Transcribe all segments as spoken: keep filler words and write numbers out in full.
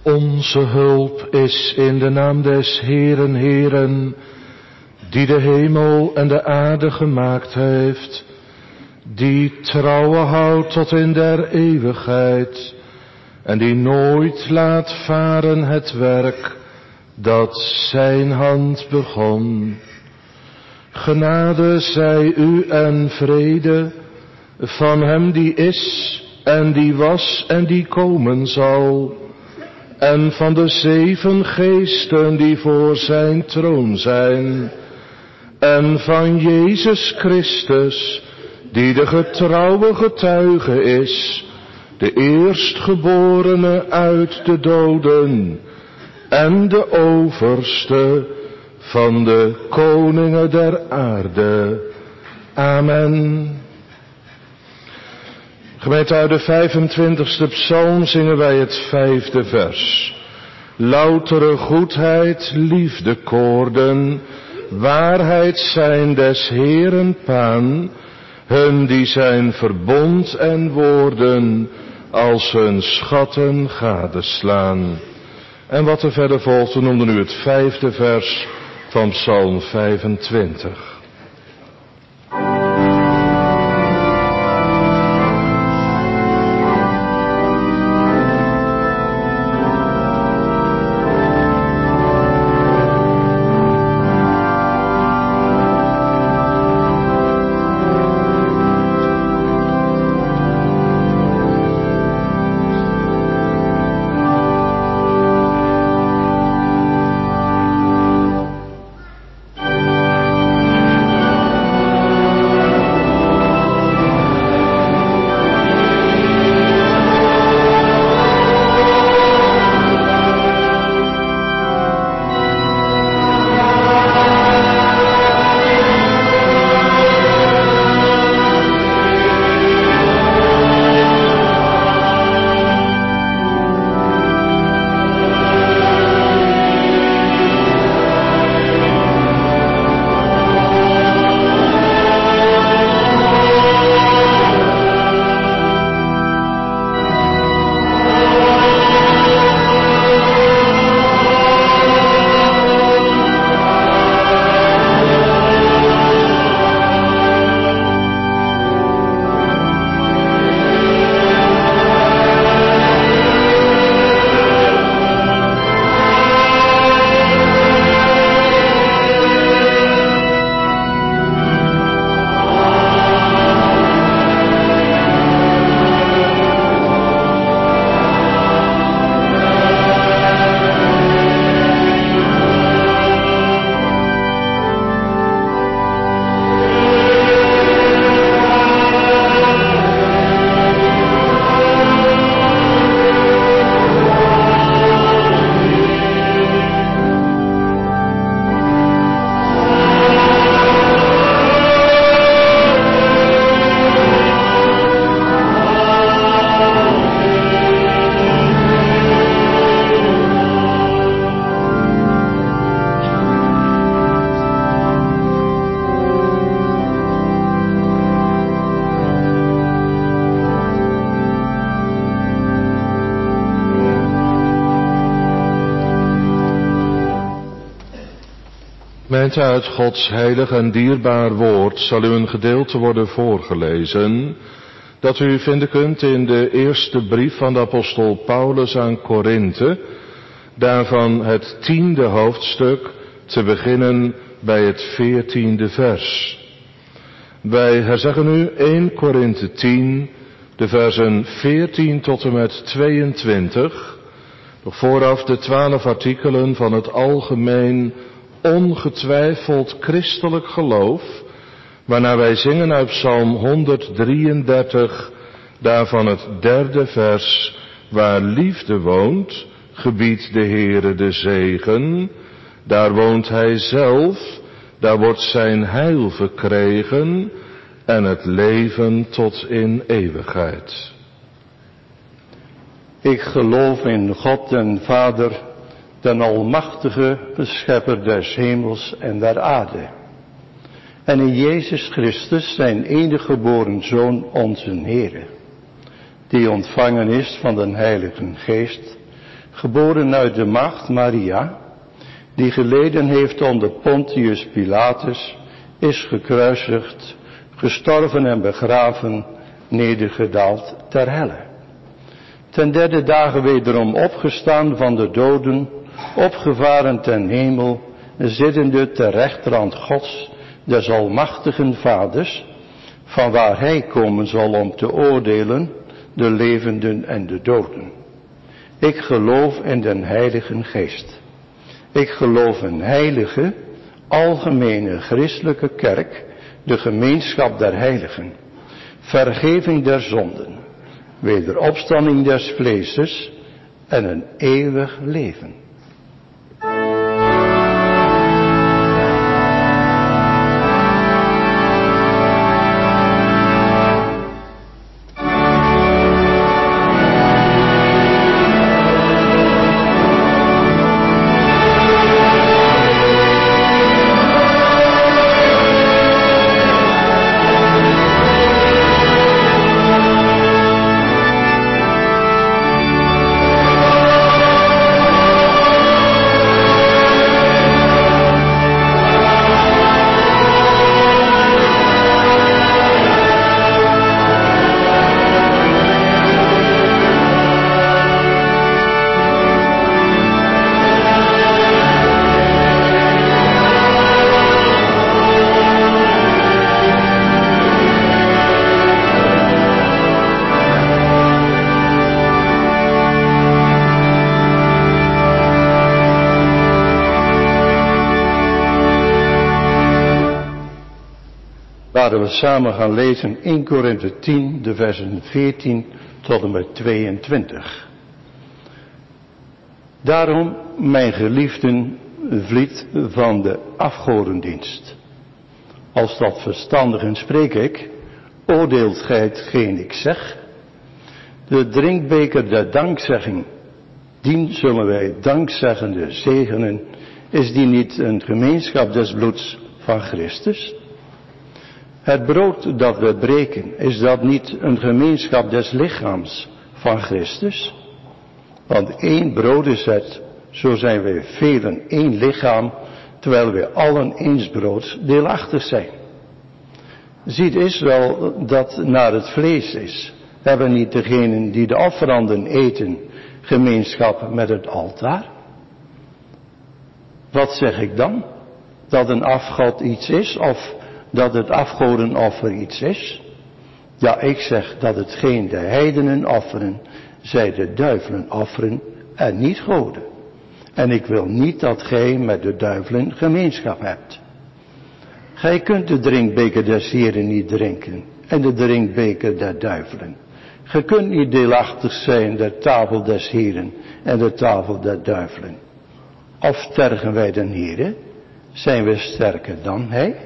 Onze hulp is in de naam des Heeren, Heeren, die de hemel en de aarde gemaakt heeft, die trouwe houdt tot in der eeuwigheid, en die nooit laat varen het werk dat zijn hand begon. Genade zij u en vrede van hem die is en die was en die komen zal, en van de zeven geesten die voor zijn troon zijn, en van Jezus Christus, die de getrouwe getuige is, de eerstgeborene uit de doden, en de overste van de koningen der aarde. Amen. Gemeente, uit de vijfentwintigste psalm zingen wij het vijfde vers. Loutere goedheid, liefdekoorden, waarheid zijn des Heeren paan, hun die zijn verbond en woorden als hun schatten gadeslaan. En wat er verder volgt, we noemden nu het vijfde vers van psalm vijfentwintig. Gemeente, uit Gods heilig en dierbaar woord zal u een gedeelte worden voorgelezen dat u vinden kunt in de eerste brief van de apostel Paulus aan Korinthe, daarvan het tiende hoofdstuk, te beginnen bij het veertiende vers. Wij herzeggen nu eerste Korinthe tien, de versen veertien tot en met tweeëntwintig, nog vooraf de twaalf artikelen van het algemeen ongetwijfeld christelijk geloof, waarna wij zingen uit Psalm honderddrieëndertig, daarvan het derde vers, waar liefde woont, gebiedt de Heere de zegen, daar woont hij zelf, daar wordt zijn heil verkregen en het leven tot in eeuwigheid. Ik geloof in God den Vader, den almachtige beschepper des hemels en der aarde. En in Jezus Christus, zijn enige geboren Zoon, onze Heere, die ontvangen is van den Heilige Geest, geboren uit de maagd Maria, die geleden heeft onder Pontius Pilatus, is gekruisigd, gestorven en begraven, nedergedaald ter helle. Ten derde dagen wederom opgestaan van de doden, opgevaren ten hemel, zittende ter rechterhand Gods, des almachtigen Vaders, vanwaar hij komen zal om te oordelen de levenden en de doden. Ik geloof in den Heiligen Geest. Ik geloof een heilige, algemene christelijke kerk, de gemeenschap der heiligen, vergeving der zonden, wederopstanding des vleeses en een eeuwig leven. Laten we samen gaan lezen eerste Korinthe tien, de versen veertien tot en met tweeëntwintig. Daarom, mijn geliefden, vliet van de afgodendienst. Als dat verstandigen spreek ik, oordeelt gij hetgeen ik zeg. De drinkbeker der dankzegging, dien zullen wij dankzeggende zegenen. Is die niet een gemeenschap des bloeds van Christus? Het brood dat we breken, is dat niet een gemeenschap des lichaams van Christus? Want één brood is het, zo zijn wij velen één lichaam, terwijl wij allen eens broods deelachtig zijn. Ziet Israël dat naar het vlees is, hebben niet degenen die de offeranden eten gemeenschap met het altaar? Wat zeg ik dan? Dat een afgod iets is of dat het afgodenoffer iets is? Ja, ik zeg dat hetgeen de heidenen offeren, zij de duivelen offeren en niet goden. En ik wil niet dat gij met de duivelen gemeenschap hebt. Gij kunt de drinkbeker des Heren niet drinken en de drinkbeker der duivelen. Gij kunt niet deelachtig zijn der tafel des Heren en de tafel der duivelen. Of tergen wij den Heren? Zijn we sterker dan hij?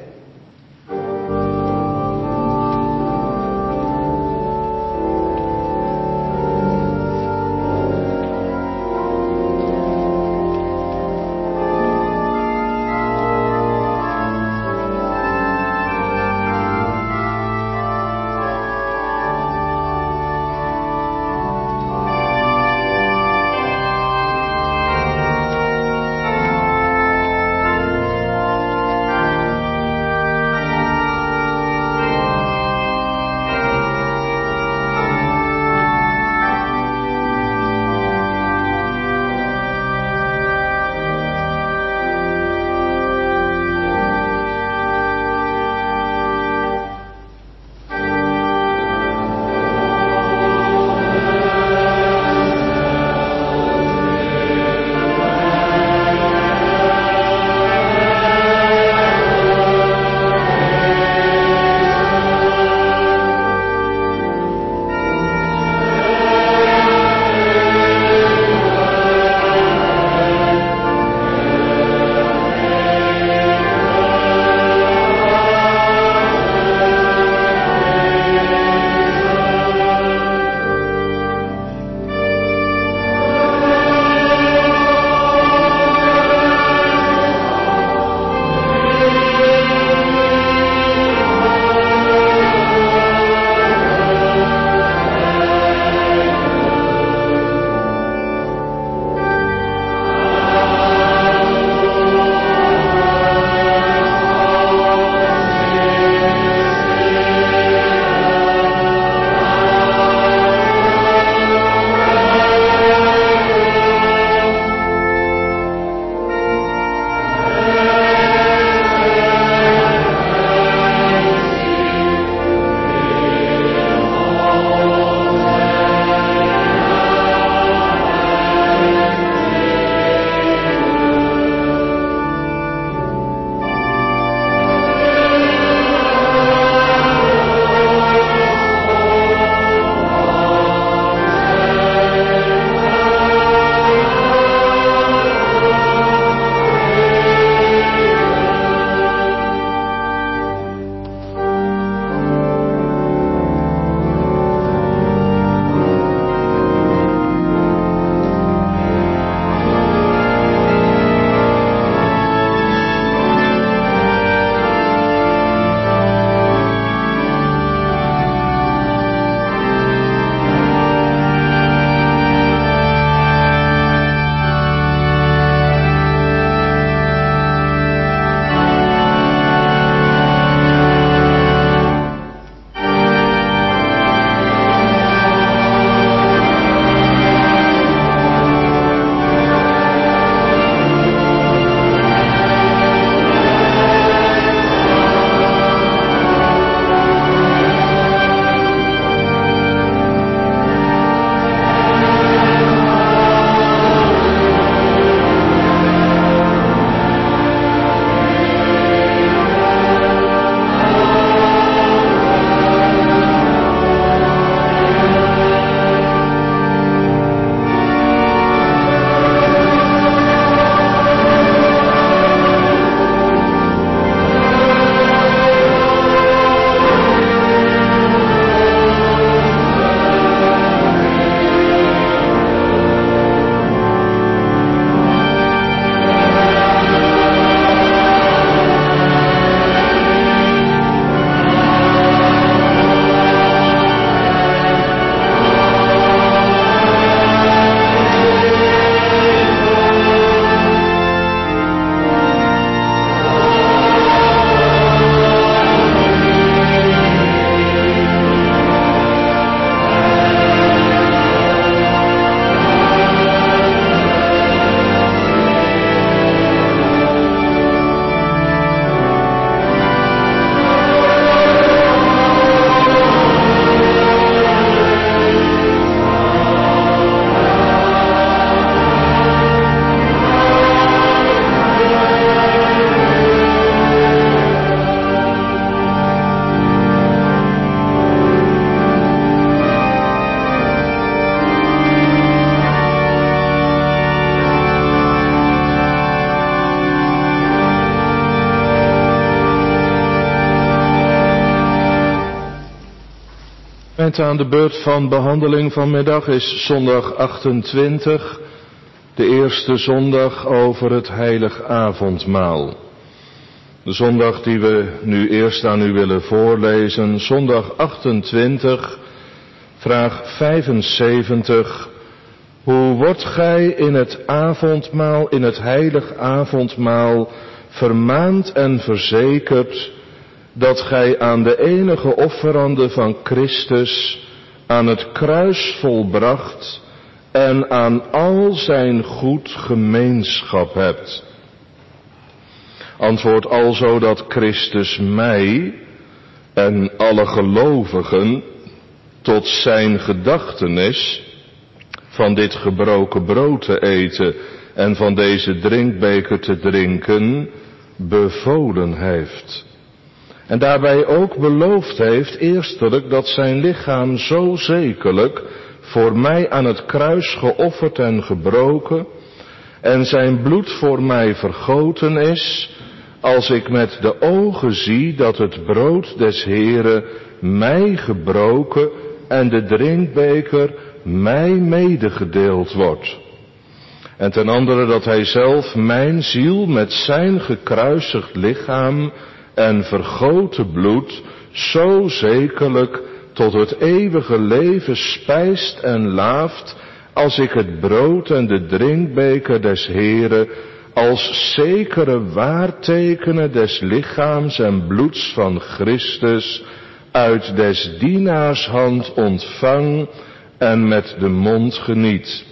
gemeente, aan de beurt van behandeling vanmiddag is zondag achtentwintig, de eerste zondag over het heilig avondmaal. De zondag die we nu eerst aan u willen voorlezen, zondag achtentwintig, vraag vijfenzeventig. Hoe wordt gij in het avondmaal, in het heilig avondmaal, vermaand en verzekerd dat gij aan de enige offerande van Christus, aan het kruis volbracht en aan al zijn goed gemeenschap hebt? Antwoord alzo dat Christus mij en alle gelovigen tot zijn gedachtenis van dit gebroken brood te eten en van deze drinkbeker te drinken bevolen heeft. En daarbij ook beloofd heeft eerstelijk dat zijn lichaam zo zekerlijk voor mij aan het kruis geofferd en gebroken en zijn bloed voor mij vergoten is, als ik met de ogen zie dat het brood des Heeren mij gebroken en de drinkbeker mij medegedeeld wordt. En ten andere dat hij zelf mijn ziel met zijn gekruisigd lichaam en vergoten bloed zo zekerlijk tot het eeuwige leven spijst en laaft, als ik het brood en de drinkbeker des Heeren als zekere waartekenen des lichaams en bloeds van Christus uit des dienaars hand ontvang en met de mond geniet.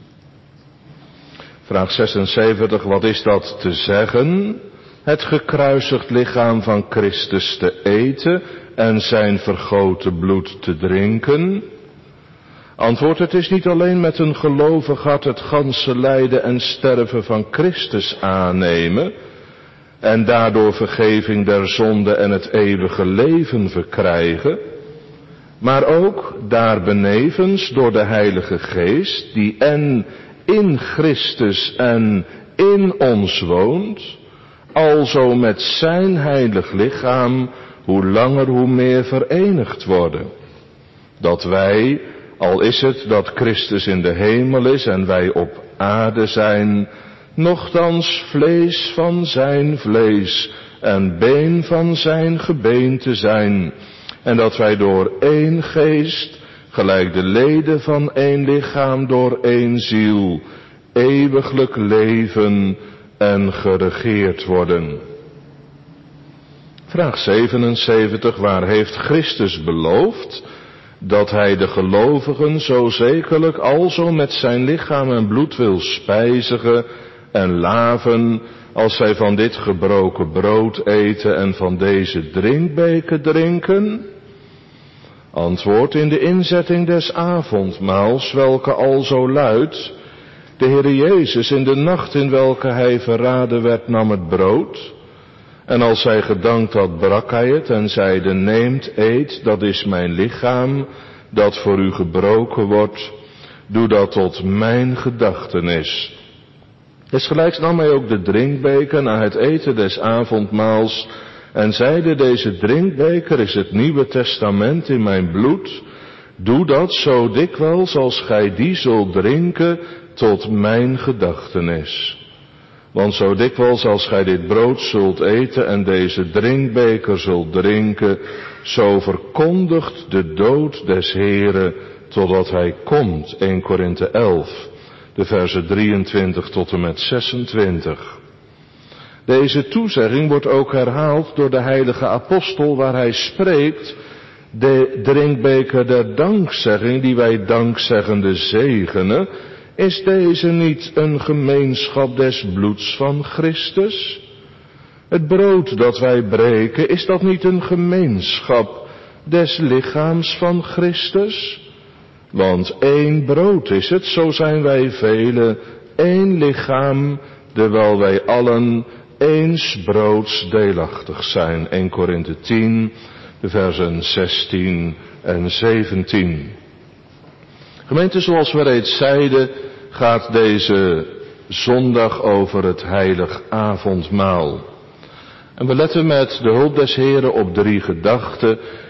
Vraag zesenzeventig, wat is dat te zeggen? Het gekruisigd lichaam van Christus te eten en zijn vergoten bloed te drinken? Antwoord, het is niet alleen met een gelovig hart het ganse lijden en sterven van Christus aannemen en daardoor vergeving der zonde en het eeuwige leven verkrijgen, maar ook daarbenevens door de Heilige Geest, die en in Christus en in ons woont, alzo met zijn heilig lichaam hoe langer hoe meer verenigd worden. Dat wij, al is het dat Christus in de hemel is en wij op aarde zijn, nochtans vlees van zijn vlees en been van zijn gebeente zijn, en dat wij door één geest, gelijk de leden van één lichaam door één ziel, eeuwiglijk leven en geregeerd worden. Vraag zevenenzeventig, waar heeft Christus beloofd dat hij de gelovigen zo zekerlijk alzo met zijn lichaam en bloed wil spijzigen en laven, als zij van dit gebroken brood eten en van deze drinkbeker drinken? Antwoord, in de inzetting des avondmaals, welke alzo luidt: de Heere Jezus in de nacht in welke hij verraden werd nam het brood, en als hij gedankt had brak hij het en zeide: neemt, eet, dat is mijn lichaam, dat voor u gebroken wordt, doe dat tot mijn gedachtenis. Desgelijks nam hij ook de drinkbeker na het eten des avondmaals en zeide: deze drinkbeker is het Nieuwe Testament in mijn bloed, doe dat zo dikwijls als gij die zult drinken tot mijn gedachtenis. Want zo dikwijls als gij dit brood zult eten en deze drinkbeker zult drinken, zo verkondigt de dood des Heeren totdat hij komt. Eerste Korinthe elf, de versen drieëntwintig tot en met zesentwintig. Deze toezegging wordt ook herhaald door de heilige apostel, waar hij spreekt: de drinkbeker der dankzegging die wij dankzeggende zegenen, is deze niet een gemeenschap des bloeds van Christus? Het brood dat wij breken, is dat niet een gemeenschap des lichaams van Christus? Want één brood is het, zo zijn wij velen, één lichaam, terwijl wij allen eens broods deelachtig zijn. Eerste Korinthe tien, de versen zestien en zeventien. Gemeente, zoals we reeds zeiden, gaat deze zondag over het heilig avondmaal. En we letten met de hulp des Heren op drie gedachten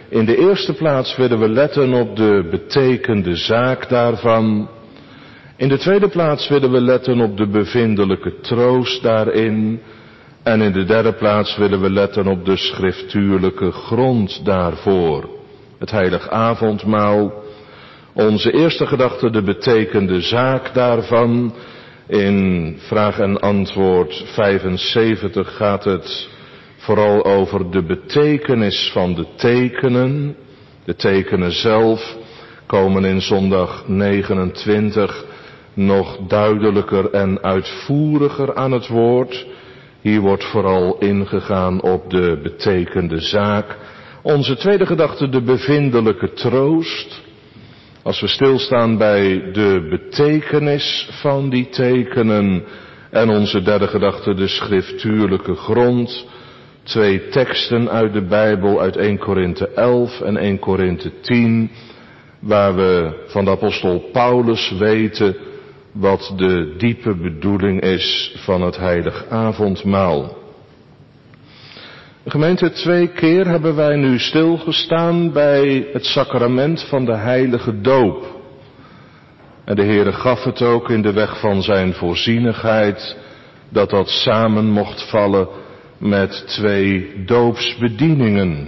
in de eerste plaats willen we letten op de betekende zaak daarvan. In de tweede plaats willen we letten op de bevindelijke troost daarin. En in de derde plaats willen we letten op de schriftuurlijke grond daarvoor. Het heilig avondmaal. Onze eerste gedachte, de betekende zaak daarvan. In vraag en antwoord vijfenzeventig gaat het vooral over de betekenis van de tekenen. De tekenen zelf komen in zondag negenentwintig nog duidelijker en uitvoeriger aan het woord. Hier wordt vooral ingegaan op de betekende zaak. Onze tweede gedachte, de bevindelijke troost. Als we stilstaan bij de betekenis van die tekenen. En onze derde gedachte, de schriftuurlijke grond. Twee teksten uit de Bijbel, uit eerste Korinthe elf en eerste Korinthe tien. Waar we van de apostel Paulus weten wat de diepe bedoeling is van het heilig avondmaal. Gemeente, twee keer hebben wij nu stilgestaan bij het sacrament van de heilige doop. En de Heere gaf het ook in de weg van zijn voorzienigheid, dat dat samen mocht vallen met twee doopsbedieningen.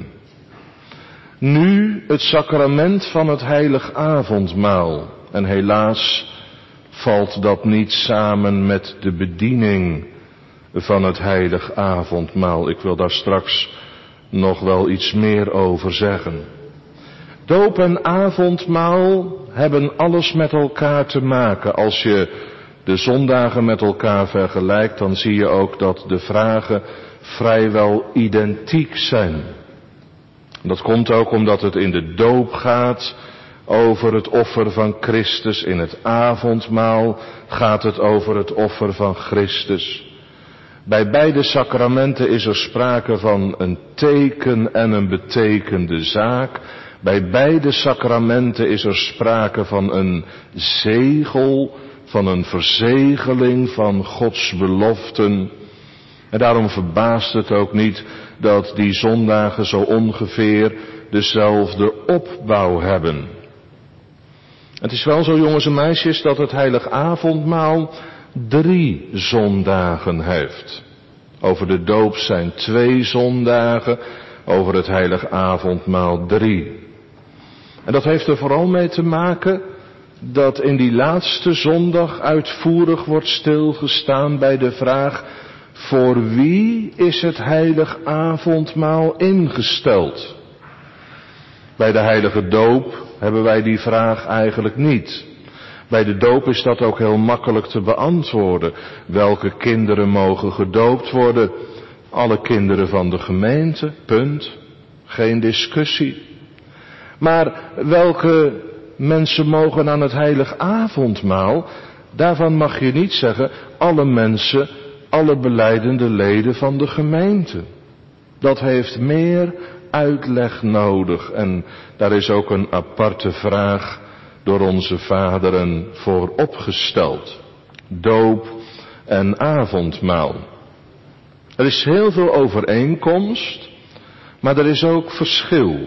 Nu het sacrament van het heilig avondmaal. En helaas valt dat niet samen met de bediening van het heilig avondmaal. Ik wil daar straks nog wel iets meer over zeggen. Doop en avondmaal hebben alles met elkaar te maken. Als je de zondagen met elkaar vergelijkt, dan zie je ook dat de vragen vrijwel identiek zijn. Dat komt ook omdat het in de doop gaat over het offer van Christus. In het avondmaal gaat het over het offer van Christus. Bij beide sacramenten is er sprake van een teken en een betekende zaak. Bij beide sacramenten is er sprake van een zegel, van een verzegeling van Gods beloften. En daarom verbaast het ook niet dat die zondagen zo ongeveer dezelfde opbouw hebben. Het is wel zo, jongens en meisjes, dat het heilig avondmaal drie zondagen heeft. Over de doop zijn twee zondagen, over het heilig avondmaal drie. En dat heeft er vooral mee te maken dat in die laatste zondag uitvoerig wordt stilgestaan bij de vraag: voor wie is het heilig avondmaal ingesteld? Bij de heilige doop hebben wij die vraag eigenlijk niet. Bij de doop is dat ook heel makkelijk te beantwoorden. Welke kinderen mogen gedoopt worden? Alle kinderen van de gemeente, punt. Geen discussie. Maar welke mensen mogen aan het heilig avondmaal? Daarvan mag je niet zeggen, alle mensen, alle belijdende leden van de gemeente. Dat heeft meer uitleg nodig en daar is ook een aparte vraag door onze vaderen voor opgesteld. Doop en avondmaal. Er is heel veel overeenkomst, maar er is ook verschil.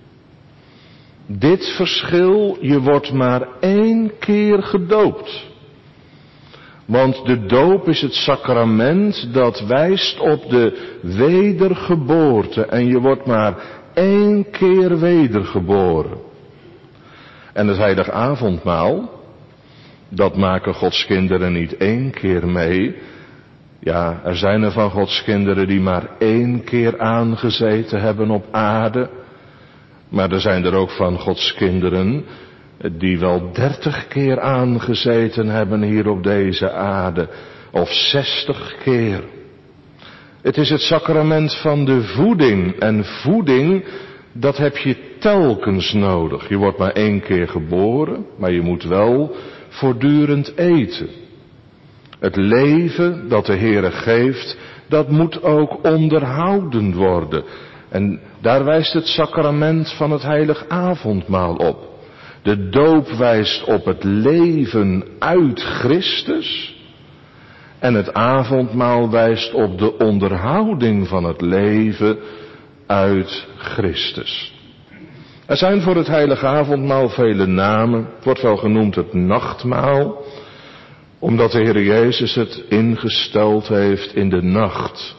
Dit verschil, je wordt maar één keer gedoopt. Want de doop is het sacrament dat wijst op de wedergeboorte. En je wordt maar één keer wedergeboren. En het heilig avondmaal, dat maken Gods kinderen niet één keer mee. Ja, er zijn er van Gods kinderen die maar één keer aangezeten hebben op aarde. Maar er zijn er ook van Gods kinderen die wel dertig keer aangezeten hebben hier op deze aarde. Of zestig keer. Het is het sacrament van de voeding. En voeding, dat heb je telkens nodig. Je wordt maar één keer geboren, maar je moet wel voortdurend eten. Het leven dat de Heere geeft, dat moet ook onderhouden worden. En daar wijst het sacrament van het heilig avondmaal op. De doop wijst op het leven uit Christus. En het avondmaal wijst op de onderhouding van het leven uit Christus. Er zijn voor het heilige avondmaal vele namen. Het wordt wel genoemd het nachtmaal, omdat de Heer Jezus het ingesteld heeft in de nacht.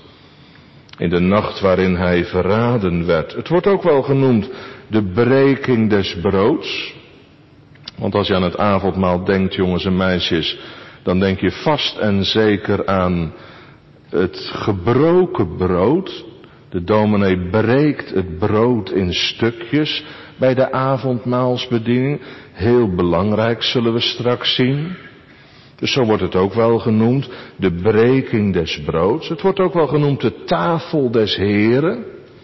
In de nacht waarin hij verraden werd. Het wordt ook wel genoemd de breking des broods. Want als je aan het avondmaal denkt, jongens en meisjes, dan denk je vast en zeker aan het gebroken brood. De dominee breekt het brood in stukjes bij de avondmaalsbediening. Heel belangrijk, zullen we straks zien. Dus zo wordt het ook wel genoemd, de breking des broods. Het wordt ook wel genoemd de tafel des Heren.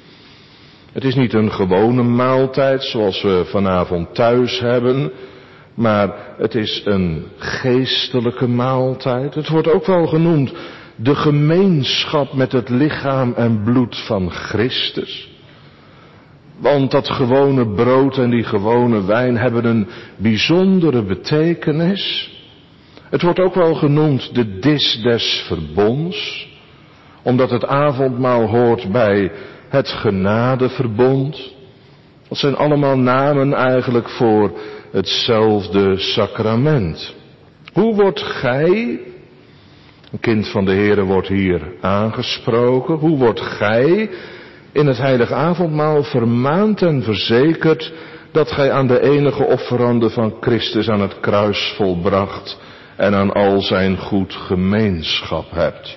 Het is niet een gewone maaltijd zoals we vanavond thuis hebben, maar het is een geestelijke maaltijd. Het wordt ook wel genoemd de gemeenschap met het lichaam en bloed van Christus. Want dat gewone brood en die gewone wijn hebben een bijzondere betekenis. Het wordt ook wel genoemd de dis des verbonds, omdat het avondmaal hoort bij het genadeverbond. Dat zijn allemaal namen eigenlijk voor hetzelfde sacrament. Hoe wordt gij, een kind van de Heere wordt hier aangesproken, hoe wordt gij in het heilige avondmaal vermaand en verzekerd dat gij aan de enige offerande van Christus aan het kruis volbracht en aan al zijn goed gemeenschap hebt?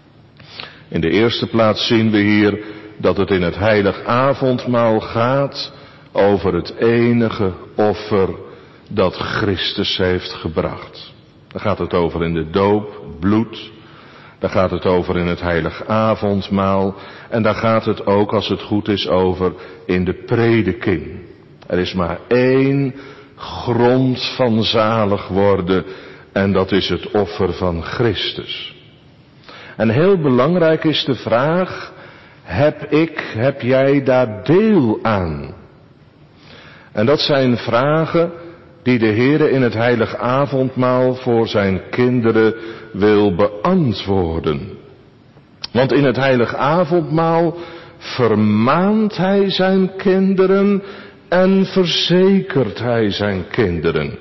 In de eerste plaats zien we hier dat het in het heilig avondmaal gaat over het enige offer dat Christus heeft gebracht. Daar gaat het over in de doop, het bloed. Daar gaat het over in het heilig avondmaal. En daar gaat het ook, als het goed is, over in de prediking. Er is maar één grond van zalig worden en dat is het offer van Christus. En heel belangrijk is de vraag, heb ik, heb jij daar deel aan? En dat zijn vragen die de Heere in het heilig avondmaal voor zijn kinderen wil beantwoorden. Want in het heilig avondmaal vermaant hij zijn kinderen en verzekert hij zijn kinderen.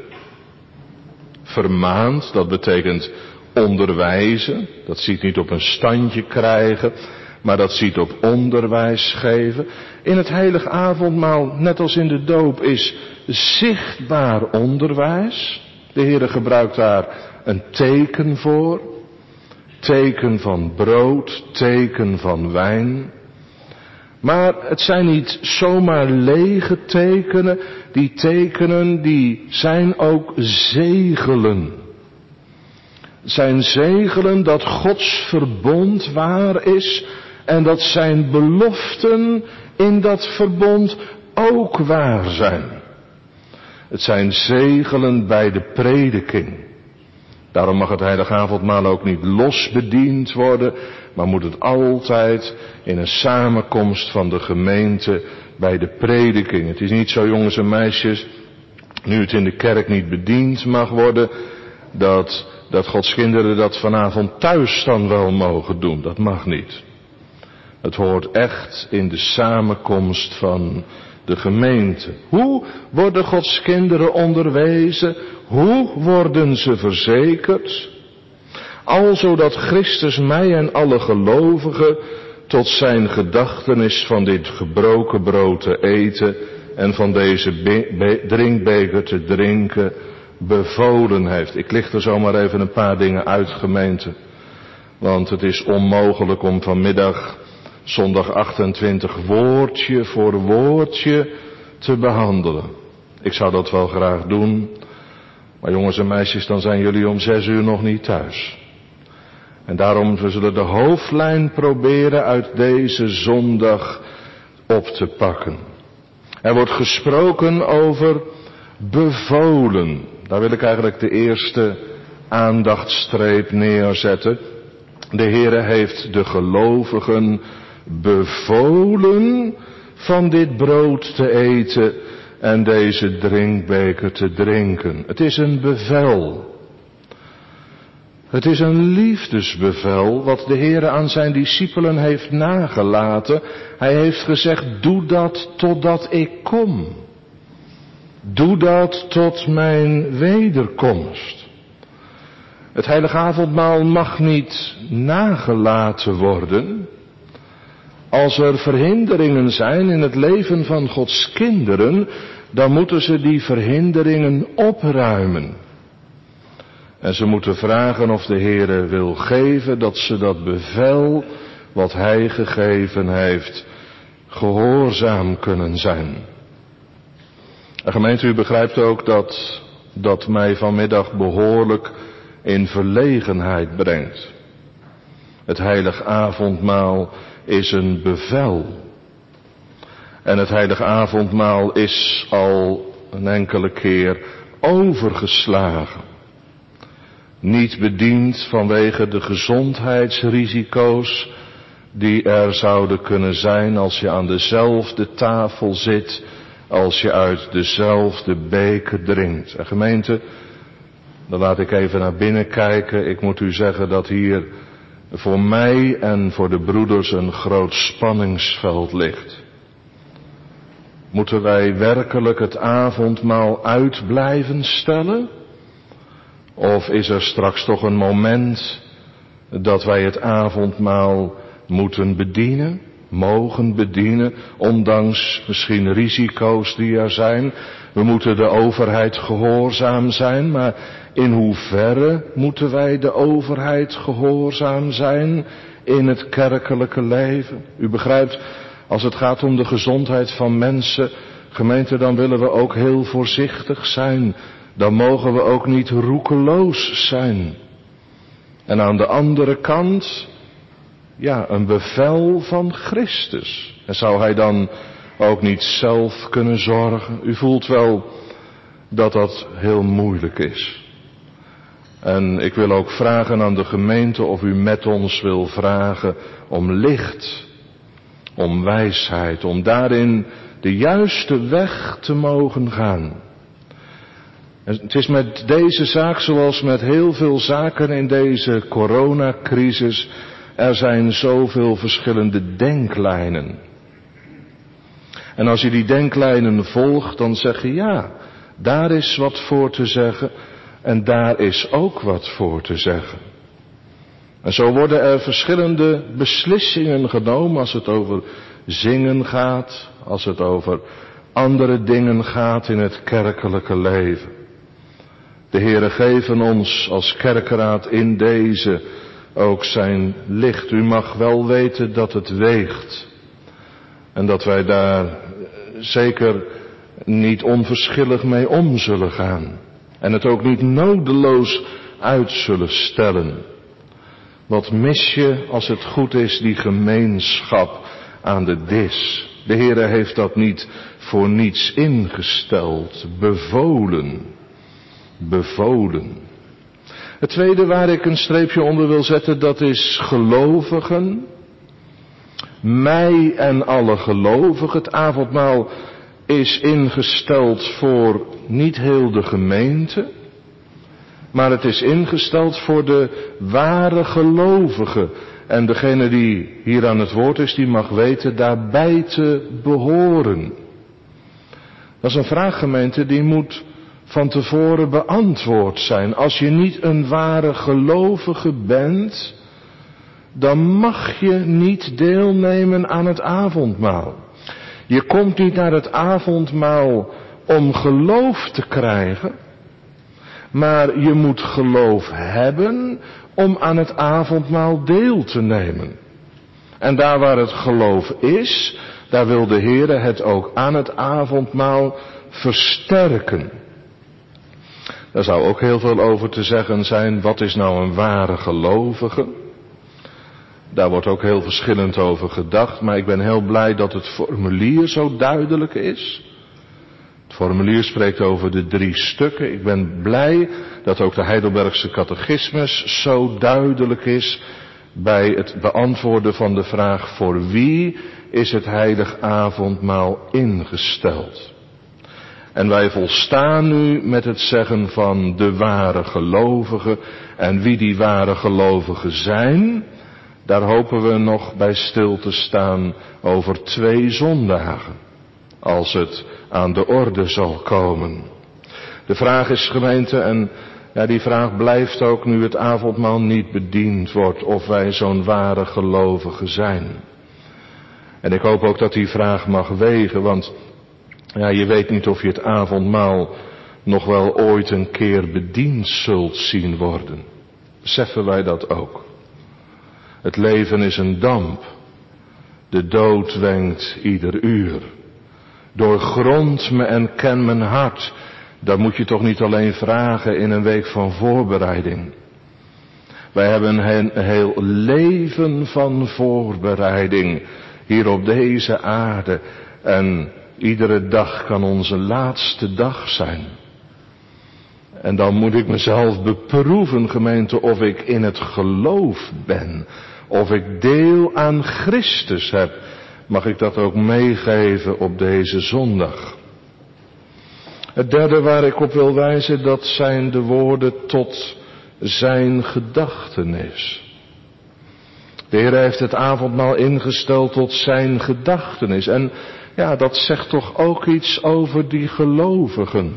Vermaant, dat betekent onderwijzen, dat ziet niet op een standje krijgen, maar dat ziet op onderwijs geven. In het heilig avondmaal, net als in de doop, is zichtbaar onderwijs. De Heere gebruikt daar een teken voor. Teken van brood, teken van wijn. Maar het zijn niet zomaar lege tekenen. Die tekenen die zijn ook zegelen. Zijn zegelen dat Gods verbond waar is en dat zijn beloften in dat verbond ook waar zijn. Het zijn zegelen bij de prediking. Daarom mag het heilige avondmaal ook niet los bediend worden, maar moet het altijd in een samenkomst van de gemeente bij de prediking. Het is niet zo, jongens en meisjes, nu het in de kerk niet bediend mag worden, dat, dat Gods kinderen dat vanavond thuis dan wel mogen doen. Dat mag niet. Het hoort echt in de samenkomst van de gemeente. Hoe worden Gods kinderen onderwezen? Hoe worden ze verzekerd? Alzo dat Christus mij en alle gelovigen tot zijn gedachtenis van dit gebroken brood te eten en van deze be- be- drinkbeker te drinken bevolen heeft. Ik licht er zomaar even een paar dingen uit, gemeente. Want het is onmogelijk om vanmiddag zondag achtentwintig woordje voor woordje te behandelen. Ik zou dat wel graag doen. Maar jongens en meisjes, dan zijn jullie om zes uur nog niet thuis. En daarom we zullen de hoofdlijn proberen uit deze zondag op te pakken. Er wordt gesproken over bevolen. Daar wil ik eigenlijk de eerste aandachtstreep neerzetten. De Heere heeft de gelovigen bevolen van dit brood te eten en deze drinkbeker te drinken. Het is een bevel. Het is een liefdesbevel wat de Heere aan zijn discipelen heeft nagelaten. Hij heeft gezegd, doe dat totdat ik kom. Doe dat tot mijn wederkomst. Het heilige avondmaal mag niet nagelaten worden. Als er verhinderingen zijn in het leven van Gods kinderen, dan moeten ze die verhinderingen opruimen. En ze moeten vragen of de Heere wil geven dat ze dat bevel wat Hij gegeven heeft, gehoorzaam kunnen zijn. En gemeente, u begrijpt ook dat dat mij vanmiddag behoorlijk in verlegenheid brengt. Het heilig avondmaal is een bevel. En het heilig avondmaal is al een enkele keer overgeslagen. Niet bediend vanwege de gezondheidsrisico's die er zouden kunnen zijn als je aan dezelfde tafel zit, als je uit dezelfde beker drinkt. En gemeente, dan laat ik even naar binnen kijken. Ik moet u zeggen dat hier voor mij en voor de broeders een groot spanningsveld ligt. Moeten wij werkelijk het avondmaal uit blijven stellen? Of is er straks toch een moment dat wij het avondmaal moeten bedienen, mogen bedienen, ondanks misschien risico's die er zijn? We moeten de overheid gehoorzaam zijn, maar in hoeverre moeten wij de overheid gehoorzaam zijn in het kerkelijke leven? U begrijpt, als het gaat om de gezondheid van mensen, gemeente, dan willen we ook heel voorzichtig zijn. Dan mogen we ook niet roekeloos zijn. En aan de andere kant, ja, een bevel van Christus. En zou Hij dan ook niet zelf kunnen zorgen? U voelt wel dat dat heel moeilijk is. En ik wil ook vragen aan de gemeente of u met ons wil vragen om licht, om wijsheid, om daarin de juiste weg te mogen gaan. En het is met deze zaak zoals met heel veel zaken in deze coronacrisis. Er zijn zoveel verschillende denklijnen. En als je die denklijnen volgt, dan zeg je ja, daar is wat voor te zeggen en daar is ook wat voor te zeggen. En zo worden er verschillende beslissingen genomen als het over zingen gaat, als het over andere dingen gaat in het kerkelijke leven. De Heere geven ons als kerkraad in deze ook zijn licht. U mag wel weten dat het weegt. En dat wij daar zeker niet onverschillig mee om zullen gaan. En het ook niet nodeloos uit zullen stellen. Wat mis je als het goed is, die gemeenschap aan de dis? De Heere heeft dat niet voor niets ingesteld, bevolen. Bevolen. Het tweede waar ik een streepje onder wil zetten, dat is gelovigen. Mij en alle gelovigen. Het avondmaal is ingesteld voor niet heel de gemeente, maar het is ingesteld voor de ware gelovigen. En degene die hier aan het woord is, die mag weten daarbij te behoren. Dat is een vraag, gemeente, die moet van tevoren beantwoord zijn. Als je niet een ware gelovige bent, dan mag je niet deelnemen aan het avondmaal. Je komt niet naar het avondmaal om geloof te krijgen, maar je moet geloof hebben om aan het avondmaal deel te nemen. En daar waar het geloof is, daar wil de Heere het ook aan het avondmaal versterken. Daar zou ook heel veel over te zeggen zijn. Wat is nou een ware gelovige? Daar wordt ook heel verschillend over gedacht. Maar ik ben heel blij dat het formulier zo duidelijk is. Het formulier spreekt over de drie stukken. Ik ben blij dat ook de Heidelbergse catechismus zo duidelijk is bij het beantwoorden van de vraag: voor wie is het heilig avondmaal ingesteld? En wij volstaan nu met het zeggen van de ware gelovigen. En wie die ware gelovigen zijn, daar hopen we nog bij stil te staan over twee zondagen. als het aan de orde zal komen. De vraag is, gemeente, en ja, die vraag blijft ook nu het avondmaal niet bediend wordt, of wij zo'n ware gelovigen zijn. En ik hoop ook dat die vraag mag wegen, want ja, je weet niet of je het avondmaal nog wel ooit een keer bediend zult zien worden. Beseffen wij dat ook? Het leven is een damp. De dood wenkt ieder uur. Doorgrond me en ken mijn hart. Dat moet je toch niet alleen vragen in een week van voorbereiding. Wij hebben een heel leven van voorbereiding hier op deze aarde. En iedere dag kan onze laatste dag zijn. En dan moet ik mezelf beproeven, gemeente, of ik in het geloof ben. Of ik deel aan Christus heb. Mag ik dat ook meegeven op deze zondag? Het derde waar ik op wil wijzen, dat zijn de woorden tot zijn gedachtenis. De Heer heeft het avondmaal ingesteld tot zijn gedachtenis. En ja, dat zegt toch ook iets over die gelovigen.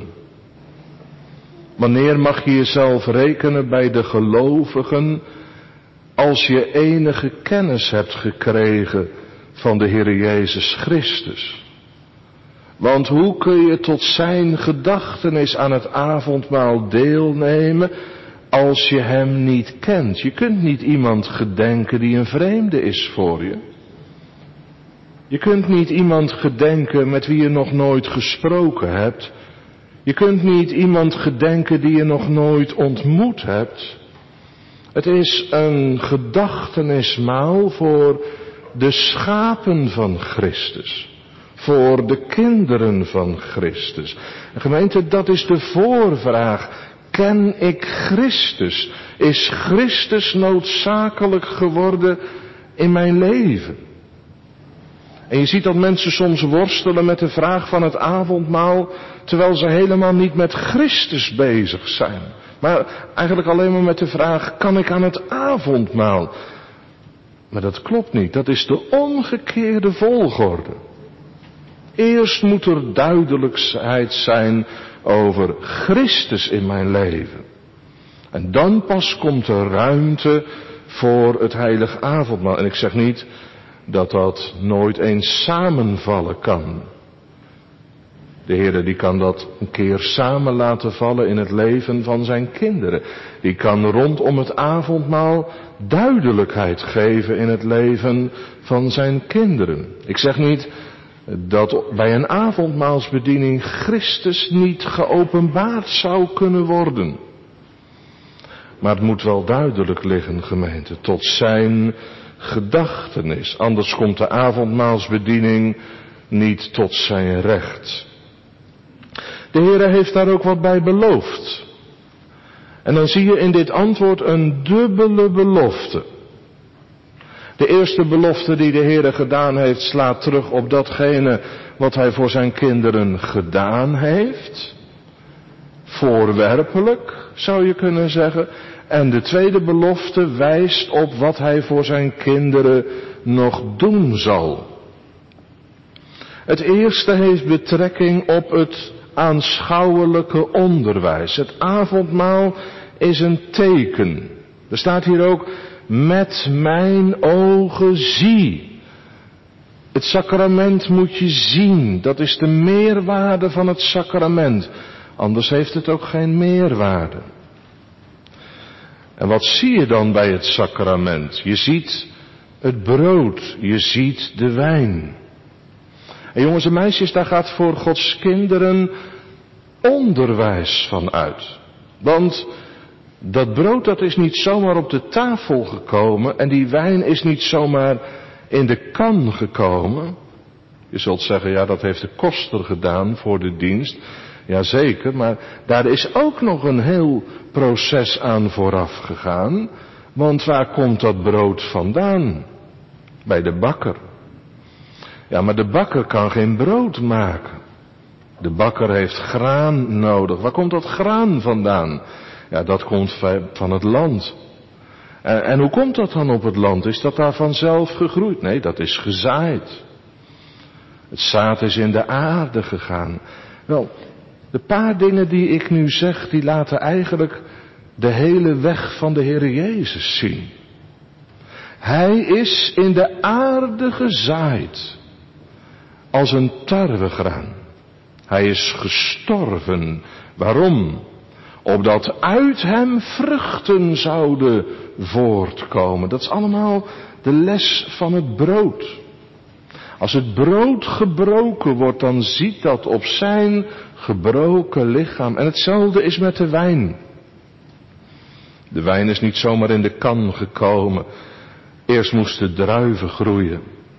Wanneer mag je jezelf rekenen bij de gelovigen als je enige kennis hebt gekregen van de Heer Jezus Christus? Want hoe kun je tot zijn gedachtenis aan het avondmaal deelnemen als je hem niet kent? Je kunt niet iemand gedenken die een vreemde is voor je. Je kunt niet iemand gedenken met wie je nog nooit gesproken hebt. Je kunt niet iemand gedenken die je nog nooit ontmoet hebt. Het is een gedachtenismaal voor de schapen van Christus. Voor de kinderen van Christus. En gemeente, dat is de voorvraag. Ken ik Christus? Is Christus noodzakelijk geworden in mijn leven? En je ziet dat mensen soms worstelen met de vraag van het avondmaal, terwijl ze helemaal niet met Christus bezig zijn. Maar eigenlijk alleen maar met de vraag, kan ik aan het avondmaal? Maar dat klopt niet, dat is de omgekeerde volgorde. Eerst moet er duidelijkheid zijn over Christus in mijn leven. En dan pas komt er ruimte voor het heilige avondmaal. En ik zeg niet dat dat nooit eens samenvallen kan. De Heer die kan dat een keer samen laten vallen in het leven van zijn kinderen. Die kan rondom het avondmaal duidelijkheid geven in het leven van zijn kinderen. Ik zeg niet dat bij een avondmaalsbediening Christus niet geopenbaard zou kunnen worden. Maar het moet wel duidelijk liggen, gemeente, tot zijn gedachtenis. Anders komt de avondmaalsbediening niet tot zijn recht. De Heer heeft daar ook wat bij beloofd. En dan zie je in dit antwoord een dubbele belofte. De eerste belofte die de Heer gedaan heeft slaat terug op datgene wat hij voor zijn kinderen gedaan heeft. Voorwerpelijk zou je kunnen zeggen. En de tweede belofte wijst op wat hij voor zijn kinderen nog doen zal. Het eerste heeft betrekking op het aanschouwelijke onderwijs. Het avondmaal is een teken. Er staat hier ook, met mijn ogen zie. Het sacrament moet je zien. Dat is de meerwaarde van het sacrament. Anders heeft het ook geen meerwaarde. En wat zie je dan bij het sacrament? Je ziet het brood, je ziet de wijn. En jongens en meisjes, daar gaat voor Gods kinderen onderwijs van uit. Want dat brood dat is niet zomaar op de tafel gekomen en die wijn is niet zomaar in de kan gekomen. Je zult zeggen, ja, dat heeft de koster gedaan voor de dienst. Jazeker, maar daar is ook nog een heel proces aan vooraf gegaan. Want waar komt dat brood vandaan? Bij de bakker. Ja, maar de bakker kan geen brood maken. De bakker heeft graan nodig. Waar komt dat graan vandaan? Ja, dat komt van het land. En, en hoe komt dat dan op het land? Is dat daar vanzelf gegroeid? Nee, dat is gezaaid. Het zaad is in de aarde gegaan. Wel, de paar dingen die ik nu zeg, die laten eigenlijk de hele weg van de Heer Jezus zien. Hij is in de aarde gezaaid als een tarwegraan. Hij is gestorven. Waarom? Opdat uit hem vruchten zouden voortkomen. Dat is allemaal de les van het brood. Als het brood gebroken wordt, dan ziet dat op zijn gebroken lichaam. En hetzelfde is met de wijn. De wijn is niet zomaar in de kan gekomen. Eerst moesten druiven groeien.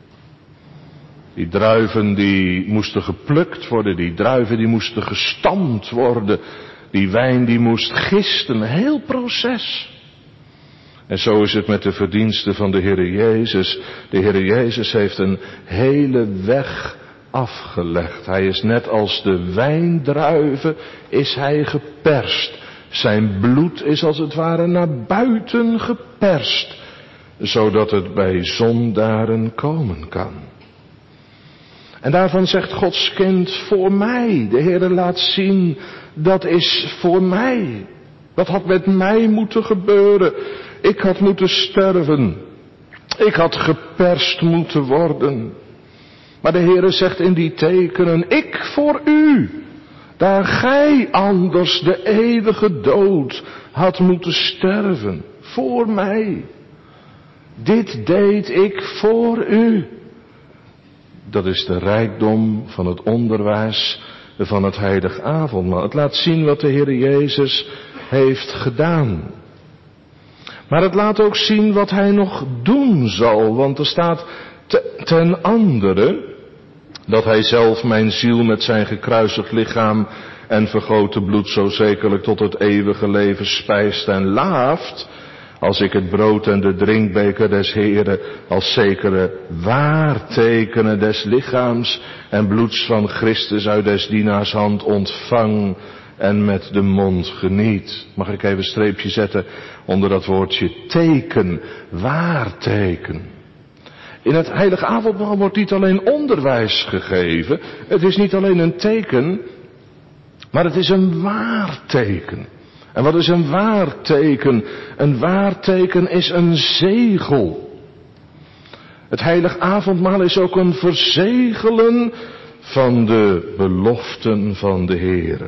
Die druiven die moesten geplukt worden, die druiven die moesten gestampt worden. Die wijn die moest gisten, een heel proces. En zo is het met de verdiensten van de Heer Jezus. De Heer Jezus heeft een hele weg afgelegd. Hij is net als de wijndruiven, is hij geperst. Zijn bloed is als het ware naar buiten geperst, zodat het bij zondaren komen kan. En daarvan zegt Gods kind, voor mij. De Heer laat zien, dat is voor mij. Dat had met mij moeten gebeuren. Ik had moeten sterven. Ik had geperst moeten worden. Maar de Heer zegt in die tekenen, ik voor u. Daar gij anders de eeuwige dood had moeten sterven. Voor mij. Dit deed ik voor u. Dat is de rijkdom van het onderwijs van het heilige avondmaal. Het laat zien wat de Heer Jezus heeft gedaan. Maar het laat ook zien wat hij nog doen zal. Want er staat te, ten andere dat hij zelf mijn ziel met zijn gekruisigd lichaam en vergoten bloed zo zekerlijk tot het eeuwige leven spijst en laaft, als ik het brood en de drinkbeker des Heren als zekere waartekenen des lichaams en bloeds van Christus uit des dienaars hand ontvang en met de mond geniet. Mag ik even een streepje zetten onder dat woordje teken, waarteken. In het heilige avondmaal wordt niet alleen onderwijs gegeven, het is niet alleen een teken, maar het is een waarteken. En wat is een waarteken? Een waarteken is een zegel. Het heilige avondmaal is ook een verzegelen van de beloften van de Heere.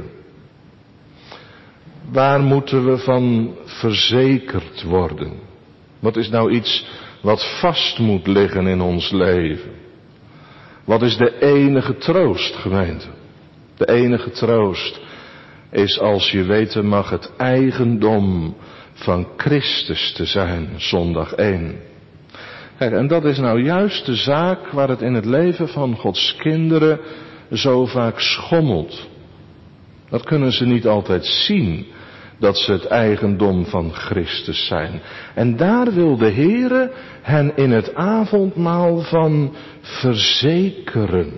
Waar moeten we van verzekerd worden? Wat is nou iets wat vast moet liggen in ons leven? Wat is de enige troost, gemeente? De enige troost is, als je weten mag, het eigendom van Christus te zijn, zondag één. Kijk, en dat is nou juist de zaak waar het in het leven van Gods kinderen zo vaak schommelt. Dat kunnen ze niet altijd zien, dat ze het eigendom van Christus zijn. En daar wil de Heere hen in het avondmaal van verzekeren.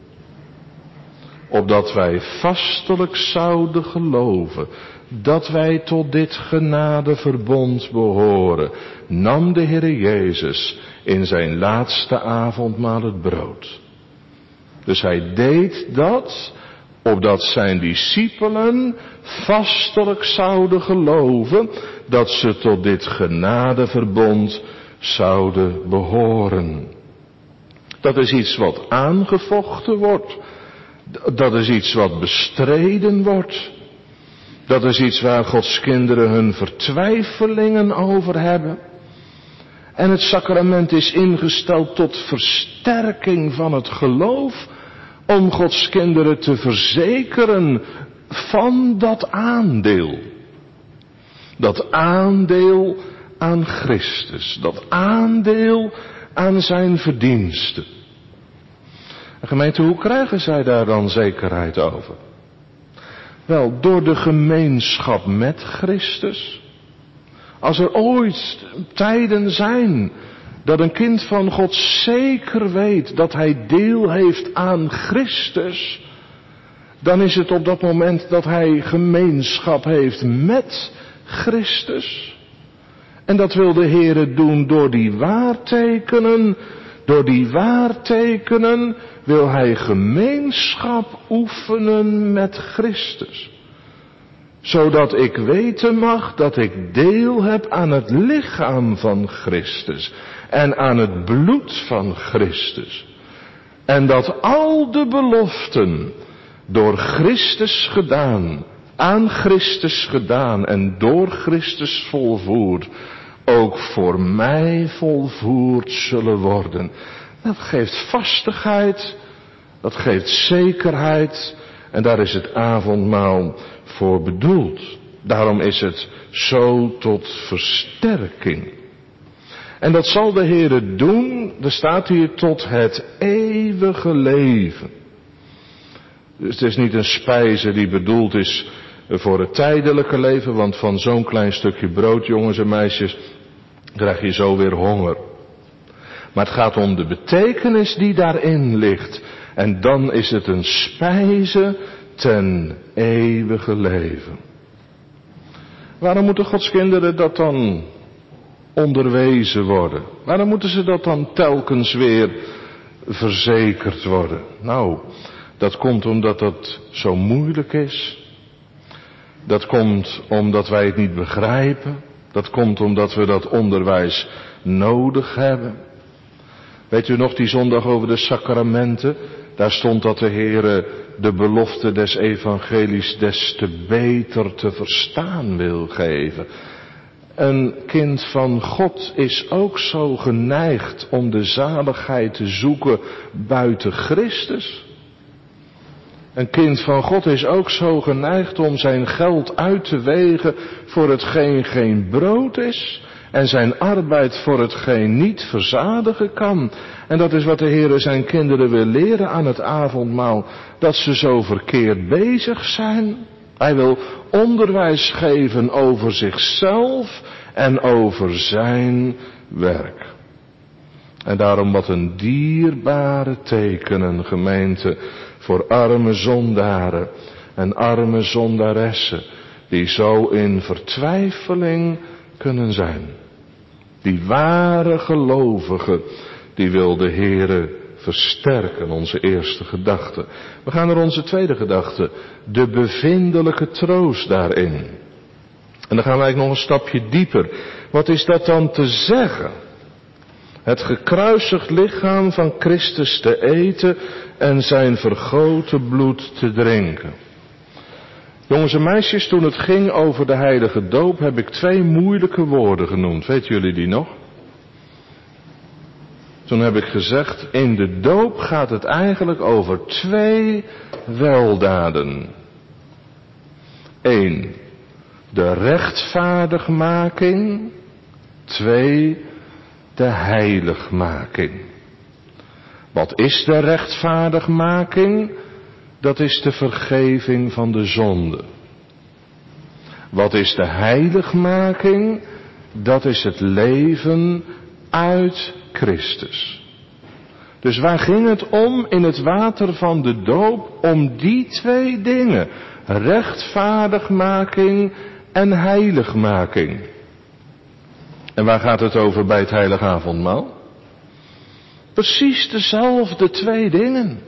Opdat wij vastelijk zouden geloven dat wij tot dit genadeverbond behoren, nam de Heere Jezus in zijn laatste avondmaal het brood. Dus hij deed dat opdat zijn discipelen vastelijk zouden geloven dat ze tot dit genadeverbond zouden behoren. Dat is iets wat aangevochten wordt. Dat is iets wat bestreden wordt. Dat is iets waar Gods kinderen hun vertwijfelingen over hebben. En het sacrament is ingesteld tot versterking van het geloof, om Gods kinderen te verzekeren van dat aandeel. Dat aandeel aan Christus. Dat aandeel aan zijn verdiensten. En gemeente, hoe krijgen zij daar dan zekerheid over? Wel, door de gemeenschap met Christus. Als er ooit tijden zijn dat een kind van God zeker weet dat hij deel heeft aan Christus, dan is het op dat moment dat hij gemeenschap heeft met Christus. En dat wil de Heere doen door die waartekenen Door die waartekenen wil hij gemeenschap oefenen met Christus. Zodat ik weten mag dat ik deel heb aan het lichaam van Christus. En aan het bloed van Christus. En dat al de beloften door Christus gedaan, aan Christus gedaan en door Christus volvoerd, ook voor mij volvoerd zullen worden. Dat geeft vastigheid, dat geeft zekerheid en daar is het avondmaal voor bedoeld. Daarom is het zo tot versterking. En dat zal de Heere doen, er staat hier, tot het eeuwige leven. Dus het is niet een spijze die bedoeld is voor het tijdelijke leven, want van zo'n klein stukje brood, jongens en meisjes, krijg je zo weer honger. Maar het gaat om de betekenis die daarin ligt. En dan is het een spijze ten eeuwige leven. Waarom moeten Gods kinderen dat dan onderwezen worden? Waarom moeten ze dat dan telkens weer verzekerd worden? Nou, dat komt omdat dat zo moeilijk is. Dat komt omdat wij het niet begrijpen. Dat komt omdat we dat onderwijs nodig hebben. Weet u nog die zondag over de sacramenten? Daar stond dat de Heere de belofte des evangelies des te beter te verstaan wil geven. Een kind van God is ook zo geneigd om de zaligheid te zoeken buiten Christus. Een kind van God is ook zo geneigd om zijn geld uit te wegen voor hetgeen geen brood is. En zijn arbeid voor hetgeen niet verzadigen kan. En dat is wat de Heere zijn kinderen wil leren aan het avondmaal. Dat ze zo verkeerd bezig zijn. Hij wil onderwijs geven over zichzelf en over zijn werk. En daarom wat een dierbare tekenen, gemeente, voor arme zondaren en arme zondaressen, die zo in vertwijfeling kunnen zijn. Die ware gelovigen, die wil de Heere versterken, onze eerste gedachte. We gaan naar onze tweede gedachte, de bevindelijke troost daarin. En dan gaan we eigenlijk nog een stapje dieper. Wat is dat dan te zeggen? Het gekruisigd lichaam van Christus te eten en zijn vergoten bloed te drinken. Jongens en meisjes, toen het ging over de heilige doop heb ik twee moeilijke woorden genoemd. Weten jullie die nog? Toen heb ik gezegd, in de doop gaat het eigenlijk over twee weldaden. Eén, de rechtvaardigmaking. Twee, de heiligmaking. Wat is de rechtvaardigmaking? Dat is de vergeving van de zonde. Wat is de heiligmaking? Dat is het leven uit Christus. Dus waar ging het om in het water van de doop? Om die twee dingen. Rechtvaardigmaking en heiligmaking. En waar gaat het over bij het heilige avondmaal? Precies dezelfde twee dingen.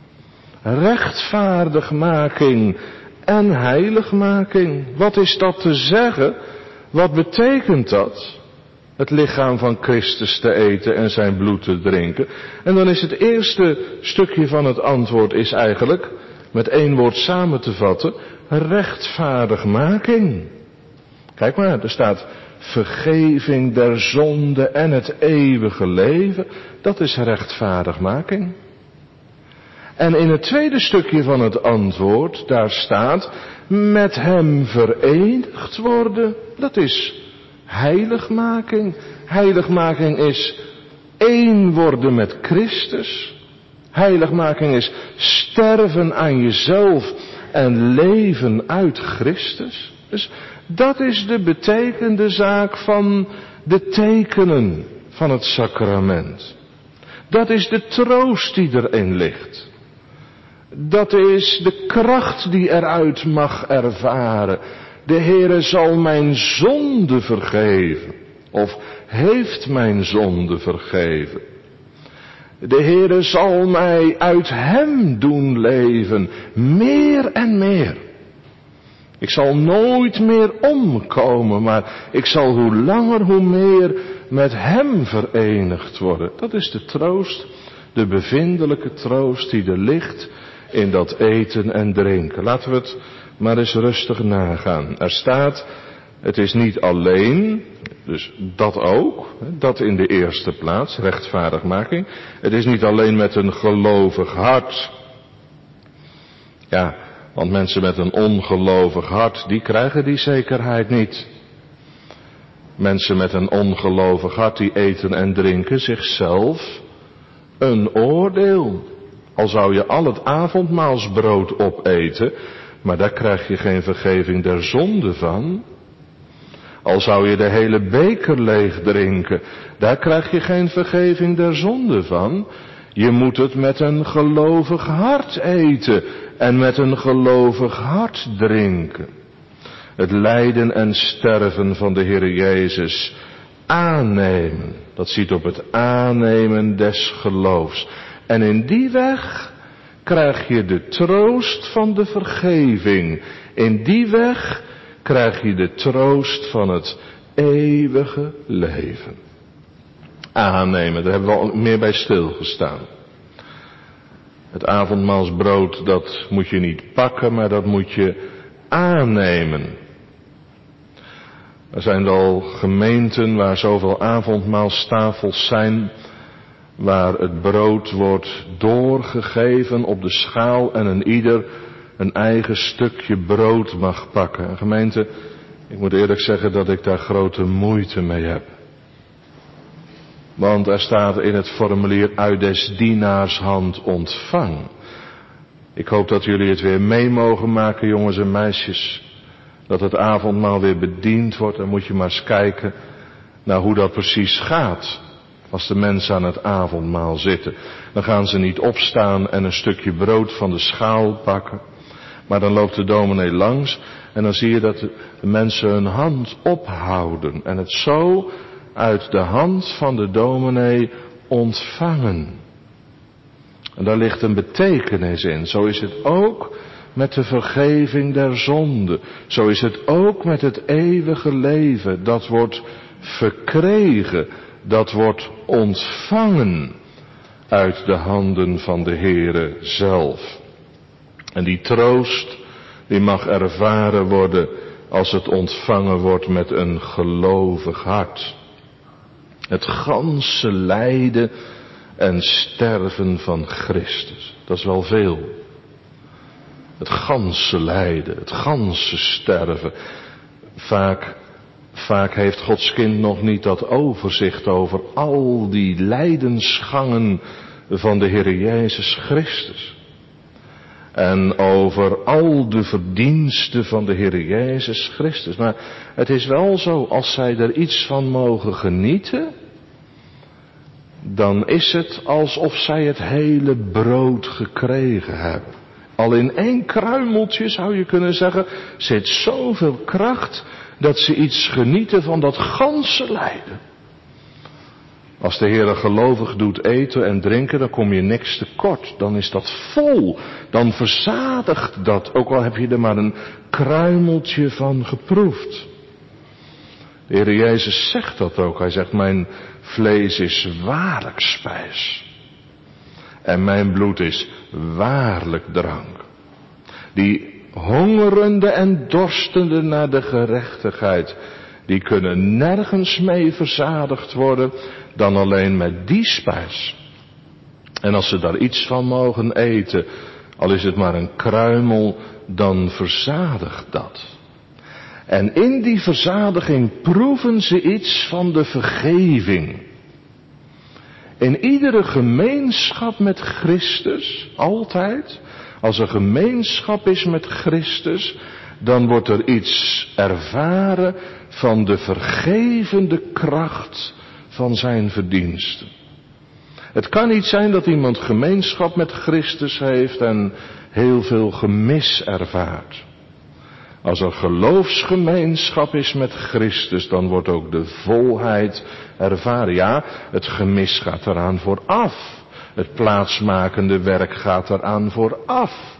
Rechtvaardigmaking en heiligmaking. Wat is dat te zeggen? Wat betekent dat? Het lichaam van Christus te eten en zijn bloed te drinken. En dan is het eerste stukje van het antwoord is eigenlijk, met één woord samen te vatten, rechtvaardigmaking. Kijk maar, er staat vergeving der zonde en het eeuwige leven. Dat is rechtvaardigmaking. En in het tweede stukje van het antwoord, daar staat, met hem verenigd worden. Dat is heiligmaking. Heiligmaking is één worden met Christus. Heiligmaking is sterven aan jezelf en leven uit Christus. Dus dat is de betekende zaak van de tekenen van het sacrament. Dat is de troost die erin ligt. Dat is de kracht die eruit mag ervaren. De Heere zal mijn zonde vergeven. Of heeft mijn zonde vergeven. De Heere zal mij uit hem doen leven, meer en meer. Ik zal nooit meer omkomen, maar ik zal hoe langer hoe meer met hem verenigd worden. Dat is de troost, de bevindelijke troost die er ligt in dat eten en drinken. Laten we het maar eens rustig nagaan. Er staat, het is niet alleen, dus dat ook, dat in de eerste plaats, rechtvaardigmaking. Het is niet alleen met een gelovig hart. Ja, want mensen met een ongelovig hart, die krijgen die zekerheid niet. Mensen met een ongelovig hart, die eten en drinken zichzelf een oordeel. Al zou je al het avondmaalsbrood opeten, maar daar krijg je geen vergeving der zonde van. Al zou je de hele beker leeg drinken, daar krijg je geen vergeving der zonde van. Je moet het met een gelovig hart eten en met een gelovig hart drinken. Het lijden en sterven van de Heere Jezus aannemen. Dat ziet op het aannemen des geloofs. En in die weg krijg je de troost van de vergeving. In die weg krijg je de troost van het eeuwige leven. Aannemen, daar hebben we al meer bij stilgestaan. Het avondmaalsbrood, dat moet je niet pakken, maar dat moet je aannemen. Er zijn al gemeenten waar zoveel avondmaalstafels zijn, waar het brood wordt doorgegeven op de schaal en een ieder een eigen stukje brood mag pakken. Een gemeente, ik moet eerlijk zeggen dat ik daar grote moeite mee heb. Want er staat in het formulier uit des dienaars hand ontvang. Ik hoop dat jullie het weer mee mogen maken, jongens en meisjes. Dat het avondmaal weer bediend wordt. Dan moet je maar eens kijken naar hoe dat precies gaat. Als de mensen aan het avondmaal zitten. Dan gaan ze niet opstaan en een stukje brood van de schaal pakken. Maar dan loopt de dominee langs. En dan zie je dat de mensen hun hand ophouden. En het zo uit de hand van de dominee ontvangen. En daar ligt een betekenis in. Zo is het ook met de vergeving der zonde. Zo is het ook met het eeuwige leven. Dat wordt verkregen. Dat wordt ontvangen uit de handen van de Heere zelf. En die troost, die mag ervaren worden als het ontvangen wordt met een gelovig hart. Het ganse lijden en sterven van Christus. Dat is wel veel. Het ganse lijden, het ganse sterven. Vaak, vaak heeft Gods kind nog niet dat overzicht over al die lijdensgangen van de Heer Jezus Christus. En over al de verdiensten van de Heer Jezus Christus. Maar het is wel zo, als zij er iets van mogen genieten, dan is het alsof zij het hele brood gekregen hebben. Al in één kruimeltje, zou je kunnen zeggen, zit zoveel kracht dat ze iets genieten van dat ganse lijden. Als de Heer gelovig doet eten en drinken, dan kom je niks tekort. Dan is dat vol. Dan verzadigt dat, ook al heb je er maar een kruimeltje van geproefd. De Heer Jezus zegt dat ook. Hij zegt, mijn vlees is waarlijk spijs. En mijn bloed is waarlijk drank. Die hongerende en dorstende naar de gerechtigheid, die kunnen nergens mee verzadigd worden dan alleen met die spijs. En als ze daar iets van mogen eten, al is het maar een kruimel, dan verzadigt dat. En in die verzadiging proeven ze iets van de vergeving. In iedere gemeenschap met Christus, altijd, als er gemeenschap is met Christus, dan wordt er iets ervaren van de vergevende kracht van zijn verdiensten. Het kan niet zijn dat iemand gemeenschap met Christus heeft en heel veel gemis ervaart. Als er geloofsgemeenschap is met Christus, dan wordt ook de volheid ervaren. Ja, het gemis gaat eraan vooraf. Het plaatsmakende werk gaat eraan vooraf.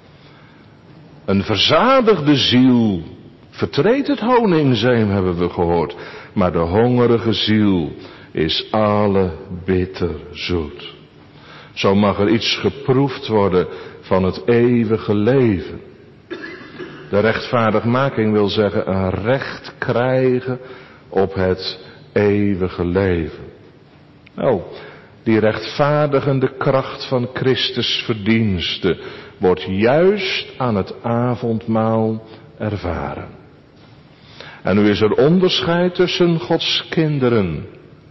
Een verzadigde ziel vertreedt het honingzeem, hebben we gehoord. Maar de hongerige ziel is alle bitter zoet. Zo mag er iets geproefd worden van het eeuwige leven. De rechtvaardigmaking wil zeggen een recht krijgen op het eeuwige leven. Nou, die rechtvaardigende kracht van Christus verdienste wordt juist aan het avondmaal ervaren. En nu is er onderscheid tussen Gods kinderen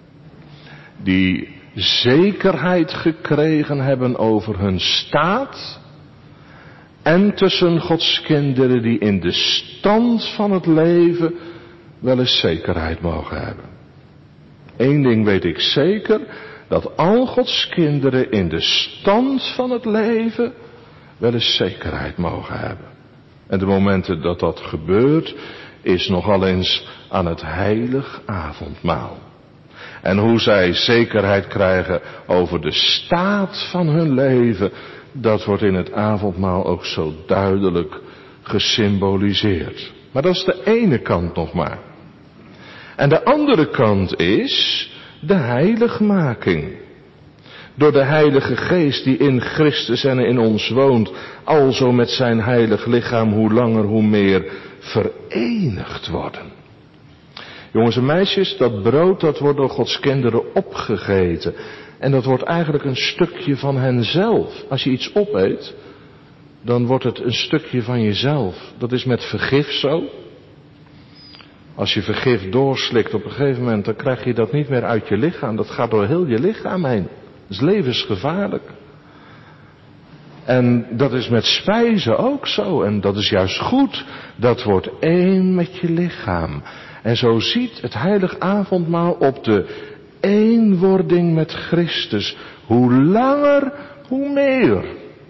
die zekerheid gekregen hebben over hun staat en tussen Gods kinderen die in de stand van het leven wel eens zekerheid mogen hebben. Eén ding weet ik zeker, dat al Gods kinderen in de stand van het leven wel eens zekerheid mogen hebben. En de momenten dat dat gebeurt, is nogal eens aan het heilig avondmaal. En hoe zij zekerheid krijgen over de staat van hun leven, dat wordt in het avondmaal ook zo duidelijk gesymboliseerd. Maar dat is de ene kant nog maar. En de andere kant is de heiligmaking. Door de Heilige Geest die in Christus en in ons woont, alzo met zijn heilig lichaam hoe langer hoe meer verenigd worden. Jongens en meisjes, dat brood dat wordt door Gods kinderen opgegeten. En dat wordt eigenlijk een stukje van henzelf. Als je iets opeet, dan wordt het een stukje van jezelf. Dat is met vergif zo. Als je vergif doorslikt op een gegeven moment, dan krijg je dat niet meer uit je lichaam. Dat gaat door heel je lichaam heen. Dat is levensgevaarlijk. En dat is met spijzen ook zo. En dat is juist goed. Dat wordt één met je lichaam. En zo ziet het heilig avondmaal op de eenwording met Christus. Hoe langer, hoe meer.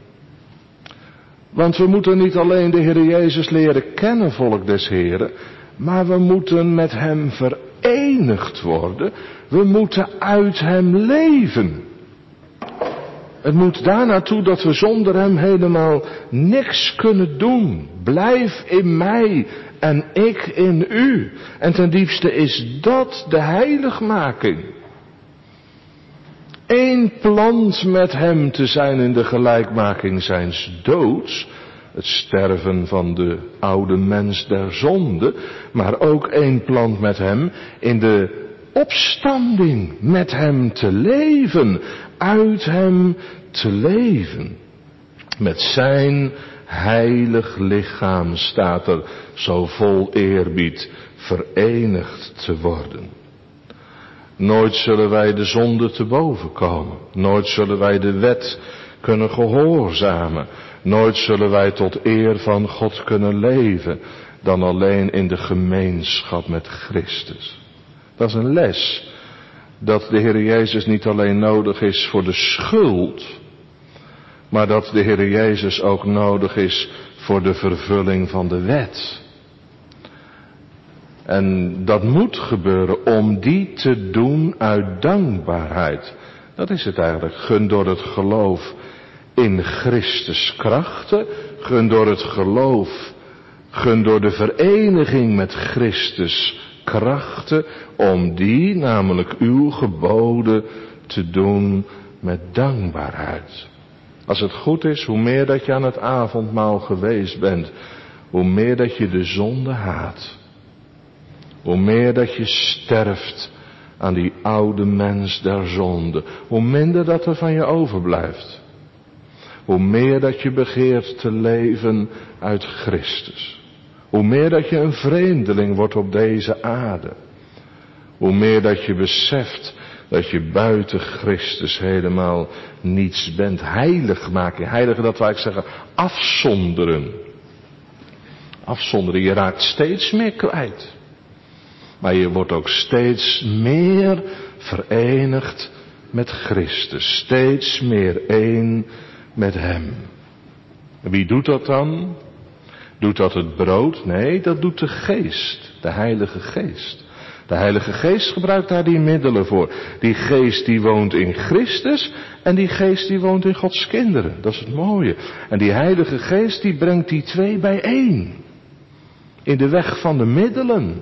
Want we moeten niet alleen de Heer Jezus leren kennen, volk des Heren. Maar we moeten met hem verenigd worden. We moeten uit hem leven. Het moet daar naartoe dat we zonder hem helemaal niks kunnen doen. Blijf in mij en ik in u. En ten diepste is dat de heiligmaking. Eén plant met hem te zijn in de gelijkmaking zijns doods. Het sterven van de oude mens der zonde. Maar ook één plant met hem in de opstanding. Met hem te leven. Uit hem te leven. Met zijn heilig lichaam staat er zo vol eerbied verenigd te worden. Nooit zullen wij de zonde te boven komen. Nooit zullen wij de wet kunnen gehoorzamen. Nooit zullen wij tot eer van God kunnen leven dan alleen in de gemeenschap met Christus. Dat is een les. Dat de Heer Jezus niet alleen nodig is voor de schuld, maar dat de Heer Jezus ook nodig is voor de vervulling van de wet. En dat moet gebeuren om die te doen uit dankbaarheid. Dat is het eigenlijk. Gun door het geloof in Christus krachten. Gun door het geloof. Gun door de vereniging met Christus krachten. Om die, namelijk uw geboden, te doen met dankbaarheid. Als het goed is, hoe meer dat je aan het avondmaal geweest bent, hoe meer dat je de zonde haat. Hoe meer dat je sterft aan die oude mens der zonde, hoe minder dat er van je overblijft. Hoe meer dat je begeert te leven uit Christus. Hoe meer dat je een vreemdeling wordt op deze aarde. Hoe meer dat je beseft dat je buiten Christus helemaal niets bent. Heilig maken. Heilige, dat wil ik zeggen, afzonderen. Afzonderen, je raakt steeds meer kwijt. Maar je wordt ook steeds meer verenigd met Christus. Steeds meer één met hem. En wie doet dat dan? Doet dat het brood? Nee, dat doet de Geest. De Heilige Geest. De Heilige Geest gebruikt daar die middelen voor. Die geest die woont in Christus en die geest die woont in Gods kinderen. Dat is het mooie. En die Heilige Geest die brengt die twee bijeen. In de weg van de middelen.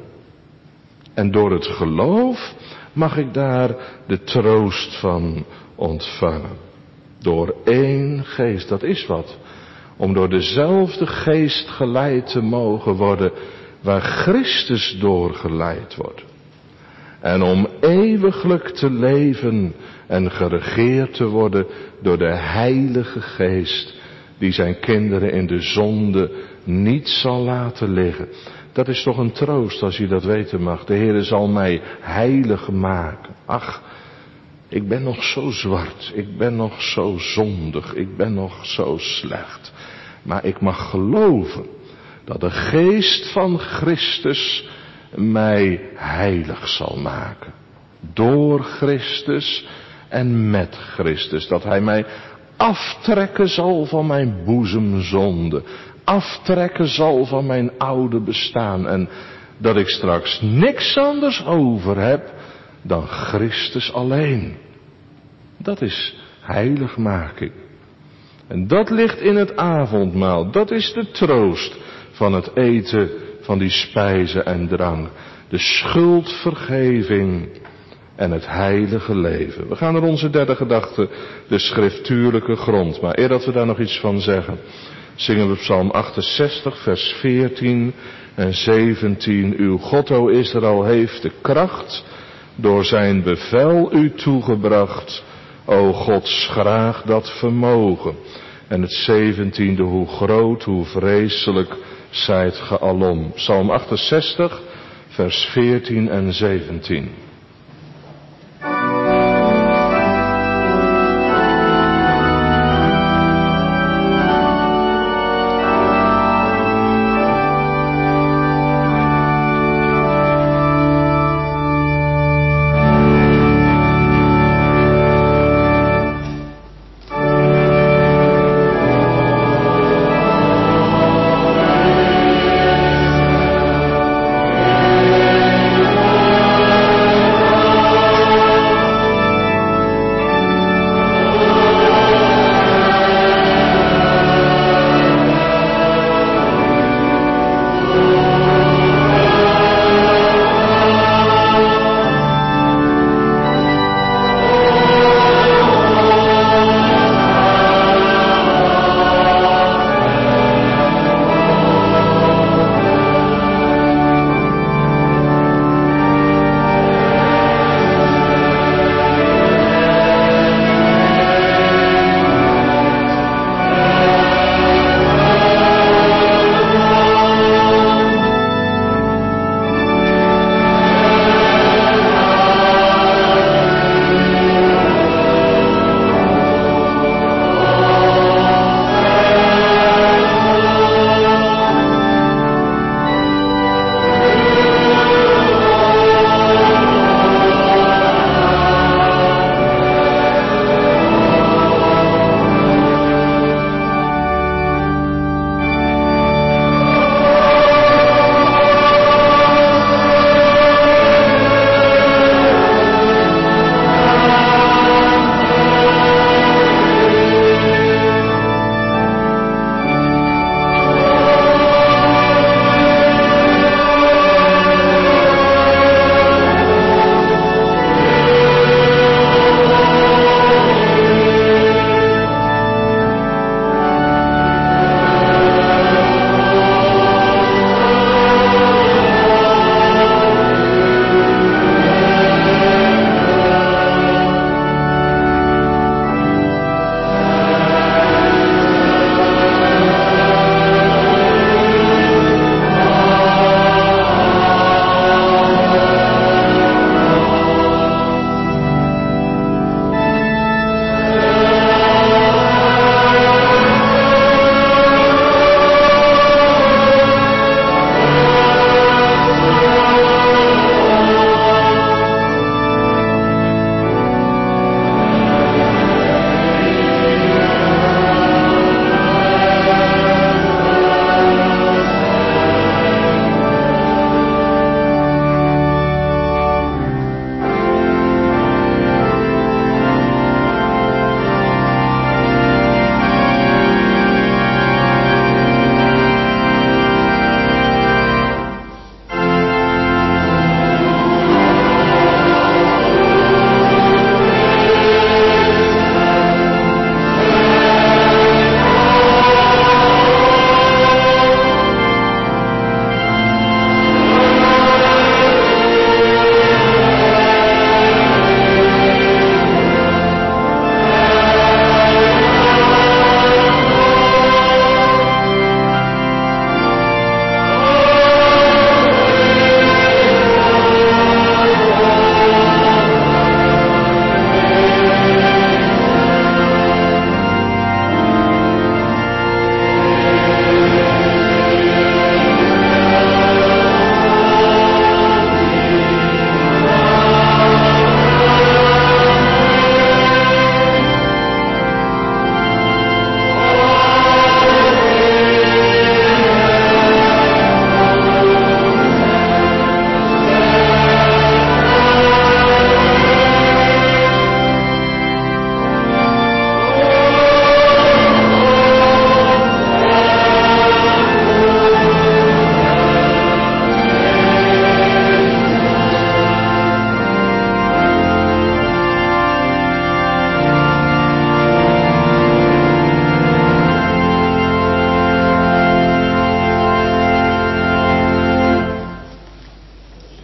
En door het geloof mag ik daar de troost van ontvangen. Door één geest, dat is wat. Om door dezelfde geest geleid te mogen worden waar Christus door geleid wordt. En om eeuwiglijk te leven en geregeerd te worden door de Heilige Geest die zijn kinderen in de zonde niet zal laten liggen. Dat is toch een troost als je dat weten mag. De Heere zal mij heilig maken. Ach, ik ben nog zo zwart, ik ben nog zo zondig, ik ben nog zo slecht. Maar ik mag geloven dat de geest van Christus mij heilig zal maken. Door Christus en met Christus. Dat hij mij aftrekken zal van mijn boezemzonde. Aftrekken zal van mijn oude bestaan. En dat ik straks niks anders over heb dan Christus alleen. Dat is heiligmaking. En dat ligt in het avondmaal. Dat is de troost van het eten van die spijze en drank. De schuldvergeving en het heilige leven. We gaan naar onze derde gedachte, de schriftuurlijke grond. Maar eer dat we daar nog iets van zeggen, zingen we Psalm achtenzestig, vers veertien en zeventien. Uw God, o Israël, heeft de kracht door zijn bevel u toegebracht. O God, schraag dat vermogen. En het zeventiende, hoe groot, hoe vreselijk zijt ge alom. Psalm achtenzestig, vers veertien en zeventien.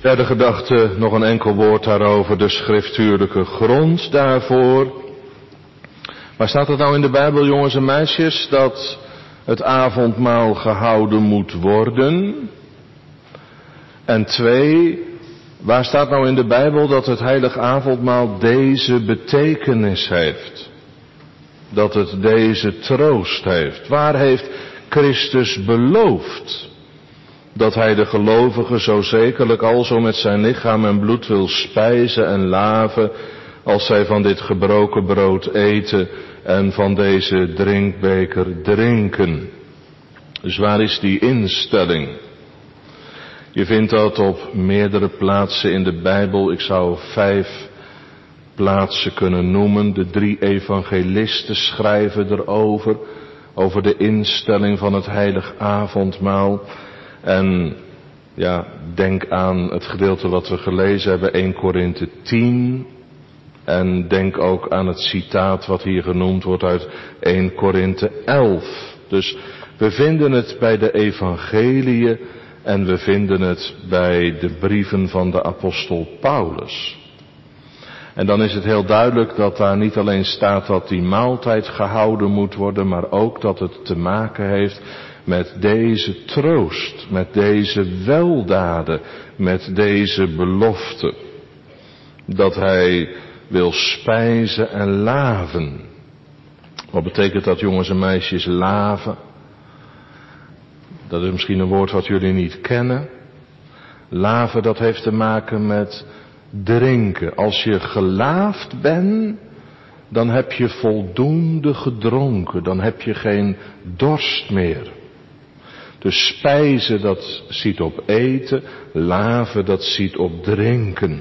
Derde gedachte, nog een enkel woord daarover, de schriftuurlijke grond daarvoor. Waar staat het nou in de Bijbel, jongens en meisjes, dat het avondmaal gehouden moet worden? En twee, waar staat nou in de Bijbel dat het heilig avondmaal deze betekenis heeft? Dat het deze troost heeft? Waar heeft Christus beloofd dat hij de gelovigen zo zekerlijk alzo met zijn lichaam en bloed wil spijzen en laven, als zij van dit gebroken brood eten en van deze drinkbeker drinken? Dus waar is die instelling? Je vindt dat op meerdere plaatsen in de Bijbel. Ik zou vijf plaatsen kunnen noemen. De drie evangelisten schrijven erover, over de instelling van het heilig avondmaal. En ja, denk aan het gedeelte wat we gelezen hebben, eerste Korinthe tien. En denk ook aan het citaat wat hier genoemd wordt uit eerste Korinthe elf. Dus we vinden het bij de evangeliën en we vinden het bij de brieven van de apostel Paulus. En dan is het heel duidelijk dat daar niet alleen staat dat die maaltijd gehouden moet worden, maar ook dat het te maken heeft met deze troost, met deze weldaden, met deze belofte. Dat hij wil spijzen en laven. Wat betekent dat, jongens en meisjes, laven? Dat is misschien een woord wat jullie niet kennen. Laven, dat heeft te maken met drinken. Als je gelaafd bent, dan heb je voldoende gedronken. Dan heb je geen dorst meer. Dus spijzen, dat ziet op eten. Laven, dat ziet op drinken.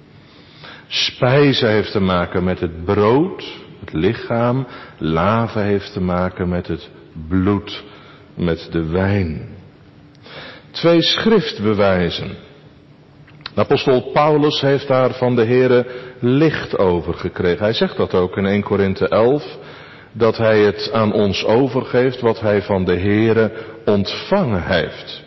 Spijzen heeft te maken met het brood, het lichaam. Laven heeft te maken met het bloed, met de wijn. Twee schriftbewijzen. De apostel Paulus heeft daar van de Heere licht over gekregen. Hij zegt dat ook in eerste Korinthe elf. Dat hij het aan ons overgeeft wat hij van de Heere ontvangen heeft.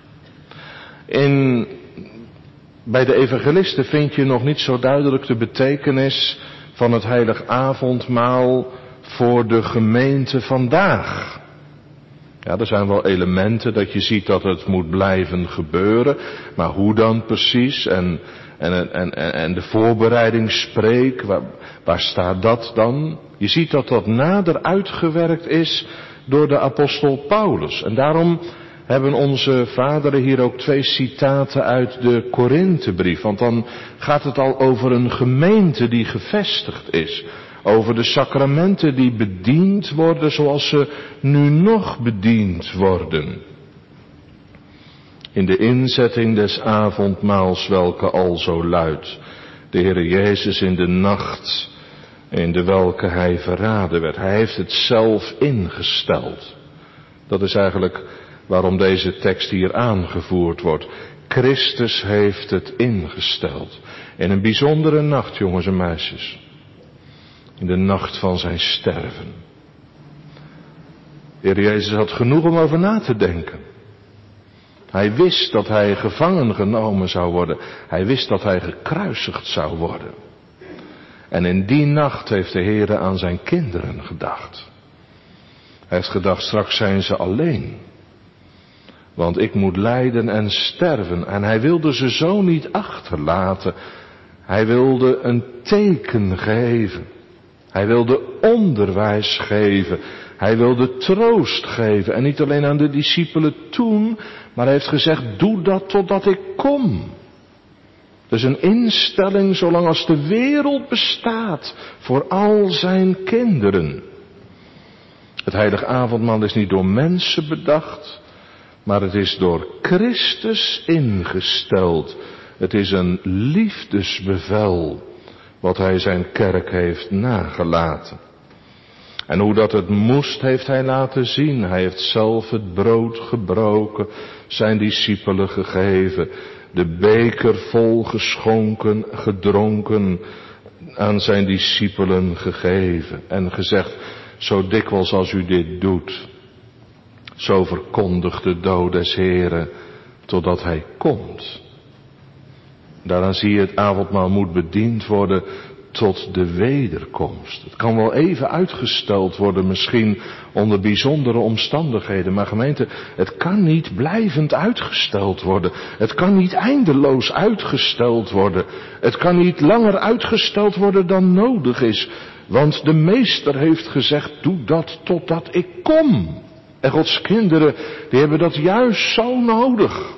In, bij de evangelisten vind je nog niet zo duidelijk de betekenis van het heilig avondmaal voor de gemeente vandaag. Ja, er zijn wel elementen dat je ziet dat het moet blijven gebeuren. Maar hoe dan precies? En, en, en, en de voorbereidingsspreek, waar, waar staat dat dan? Je ziet dat dat nader uitgewerkt is door de apostel Paulus. En daarom hebben onze vaderen hier ook twee citaten uit de Korinthebrief. Want dan gaat het al over een gemeente die gevestigd is. Over de sacramenten die bediend worden zoals ze nu nog bediend worden. In de inzetting des avondmaals welke al zo luidt. De Heere Jezus in de nacht in de welke hij verraden werd. Hij heeft het zelf ingesteld. Dat is eigenlijk waarom deze tekst hier aangevoerd wordt. Christus heeft het ingesteld. In een bijzondere nacht, jongens en meisjes. In de nacht van zijn sterven. De Heer Jezus had genoeg om over na te denken. Hij wist dat hij gevangen genomen zou worden. Hij wist dat hij gekruisigd zou worden. En in die nacht heeft de Heer aan zijn kinderen gedacht. Hij heeft gedacht, straks zijn ze alleen. Want ik moet lijden en sterven. En hij wilde ze zo niet achterlaten. Hij wilde een teken geven. Hij wilde onderwijs geven. Hij wilde troost geven. En niet alleen aan de discipelen toen, maar hij heeft gezegd, doe dat totdat ik kom. Dus een instelling zolang als de wereld bestaat voor al zijn kinderen. Het heilig avondmaal is niet door mensen bedacht, maar het is door Christus ingesteld. Het is een liefdesbevel wat hij zijn kerk heeft nagelaten. En hoe dat het moest heeft hij laten zien. Hij heeft zelf het brood gebroken, zijn discipelen gegeven, de beker vol geschonken, gedronken, aan zijn discipelen gegeven. En gezegd, zo dikwijls als u dit doet, zo verkondigt de dood des Heren, totdat hij komt. Daaraan zie je, het avondmaal moet bediend worden tot de wederkomst. Het kan wel even uitgesteld worden, misschien onder bijzondere omstandigheden. Maar gemeente, het kan niet blijvend uitgesteld worden. Het kan niet eindeloos uitgesteld worden. Het kan niet langer uitgesteld worden dan nodig is. Want de meester heeft gezegd, doe dat totdat ik kom. En Gods kinderen, die hebben dat juist zo nodig.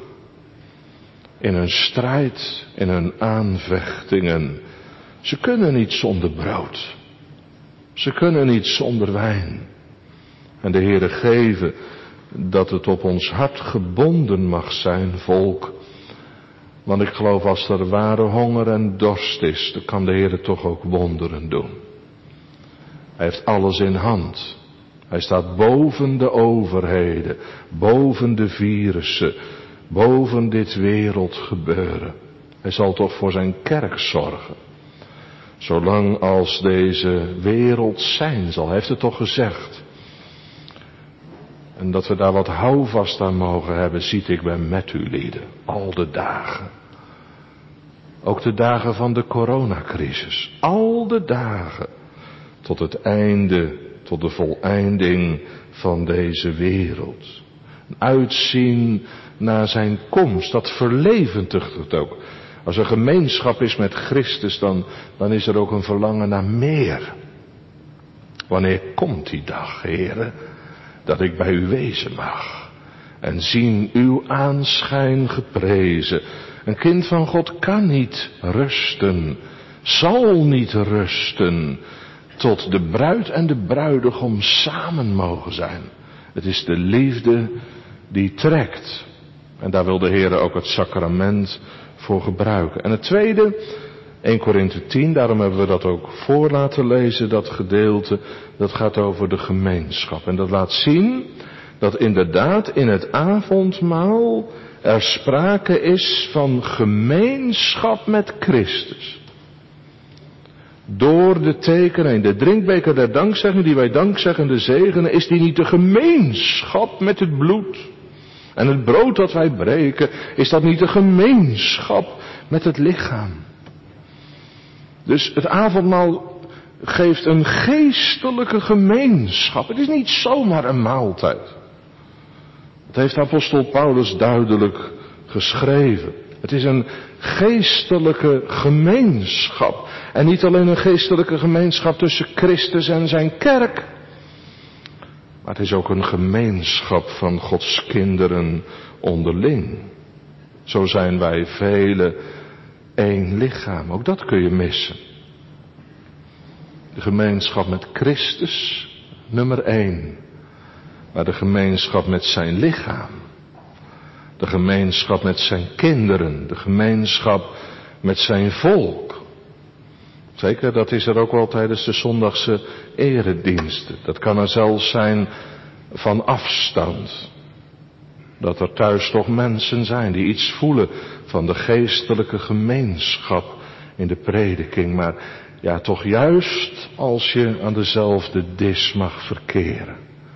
In hun strijd, in hun aanvechtingen. Ze kunnen niet zonder brood. Ze kunnen niet zonder wijn. En de Heere geven dat het op ons hart gebonden mag zijn, volk. Want ik geloof, als er ware honger en dorst is, dan kan de Heere toch ook wonderen doen. Hij heeft alles in hand. Hij staat boven de overheden, boven de virussen, boven dit wereldgebeuren. Hij zal toch voor zijn kerk zorgen. Zolang als deze wereld zijn zal, hij heeft het toch gezegd. En dat we daar wat houvast aan mogen hebben, ziet ik ben met u lieden. Al de dagen. Ook de dagen van de coronacrisis. Al de dagen. Tot het einde, tot de voleinding van deze wereld. Uitzien naar zijn komst, dat verlevendigt het ook. Als er gemeenschap is met Christus, dan, dan is er ook een verlangen naar meer. Wanneer komt die dag, Heere, dat ik bij u wezen mag en zien uw aanschijn geprezen. Een kind van God kan niet rusten, zal niet rusten, tot de bruid en de bruidegom samen mogen zijn. Het is de liefde die trekt. En daar wil de Heere ook het sacrament voor gebruiken. En het tweede, Eerste Korinthe tien, daarom hebben we dat ook voor laten lezen, dat gedeelte, dat gaat over de gemeenschap. En dat laat zien dat inderdaad in het avondmaal er sprake is van gemeenschap met Christus. Door de tekenen en de drinkbeker der dankzegging die wij dankzeggende zegenen, is die niet de gemeenschap met het bloed? En het brood dat wij breken, is dat niet de gemeenschap met het lichaam? Dus het avondmaal geeft een geestelijke gemeenschap. Het is niet zomaar een maaltijd. Dat heeft apostel Paulus duidelijk geschreven. Het is een geestelijke gemeenschap. En niet alleen een geestelijke gemeenschap tussen Christus en zijn kerk. Maar het is ook een gemeenschap van Gods kinderen onderling. Zo zijn wij velen één lichaam. Ook dat kun je missen. De gemeenschap met Christus, nummer één. Maar de gemeenschap met zijn lichaam. De gemeenschap met zijn kinderen. De gemeenschap met zijn volk. Zeker, dat is er ook wel tijdens de zondagse erediensten. Dat kan er zelfs zijn van afstand. Dat er thuis toch mensen zijn die iets voelen van de geestelijke gemeenschap in de prediking. Maar ja, toch juist als je aan dezelfde dis mag verkeren.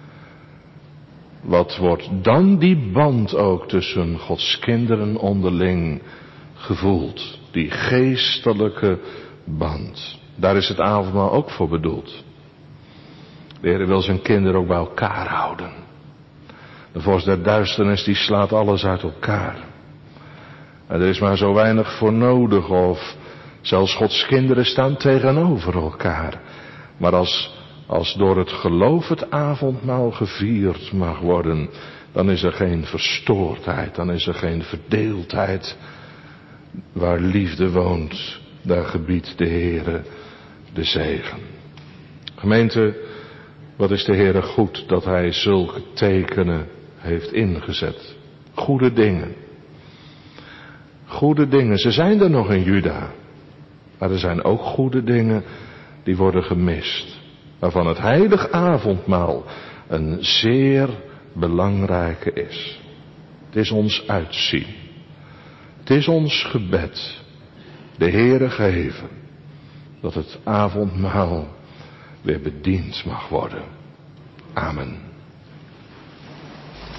Wat wordt dan die band ook tussen Gods kinderen onderling gevoeld? Die geestelijke band. Daar is het avondmaal ook voor bedoeld. De Heer wil zijn kinderen ook bij elkaar houden. De vorst der duisternis die slaat alles uit elkaar. En er is maar zo weinig voor nodig of zelfs Gods kinderen staan tegenover elkaar. Maar als, als door het geloof het avondmaal gevierd mag worden, dan is er geen verstoordheid, dan is er geen verdeeldheid. Waar liefde woont, daar gebiedt de Heere de zegen. Gemeente, wat is de Heere goed dat Hij zulke tekenen heeft ingezet. Goede dingen. Goede dingen, ze zijn er nog in Juda. Maar er zijn ook goede dingen die worden gemist. Waarvan het heilig avondmaal een zeer belangrijke is. Het is ons uitzien. Het is ons gebed. De Heere geven. Dat het avondmaal weer bediend mag worden. Amen.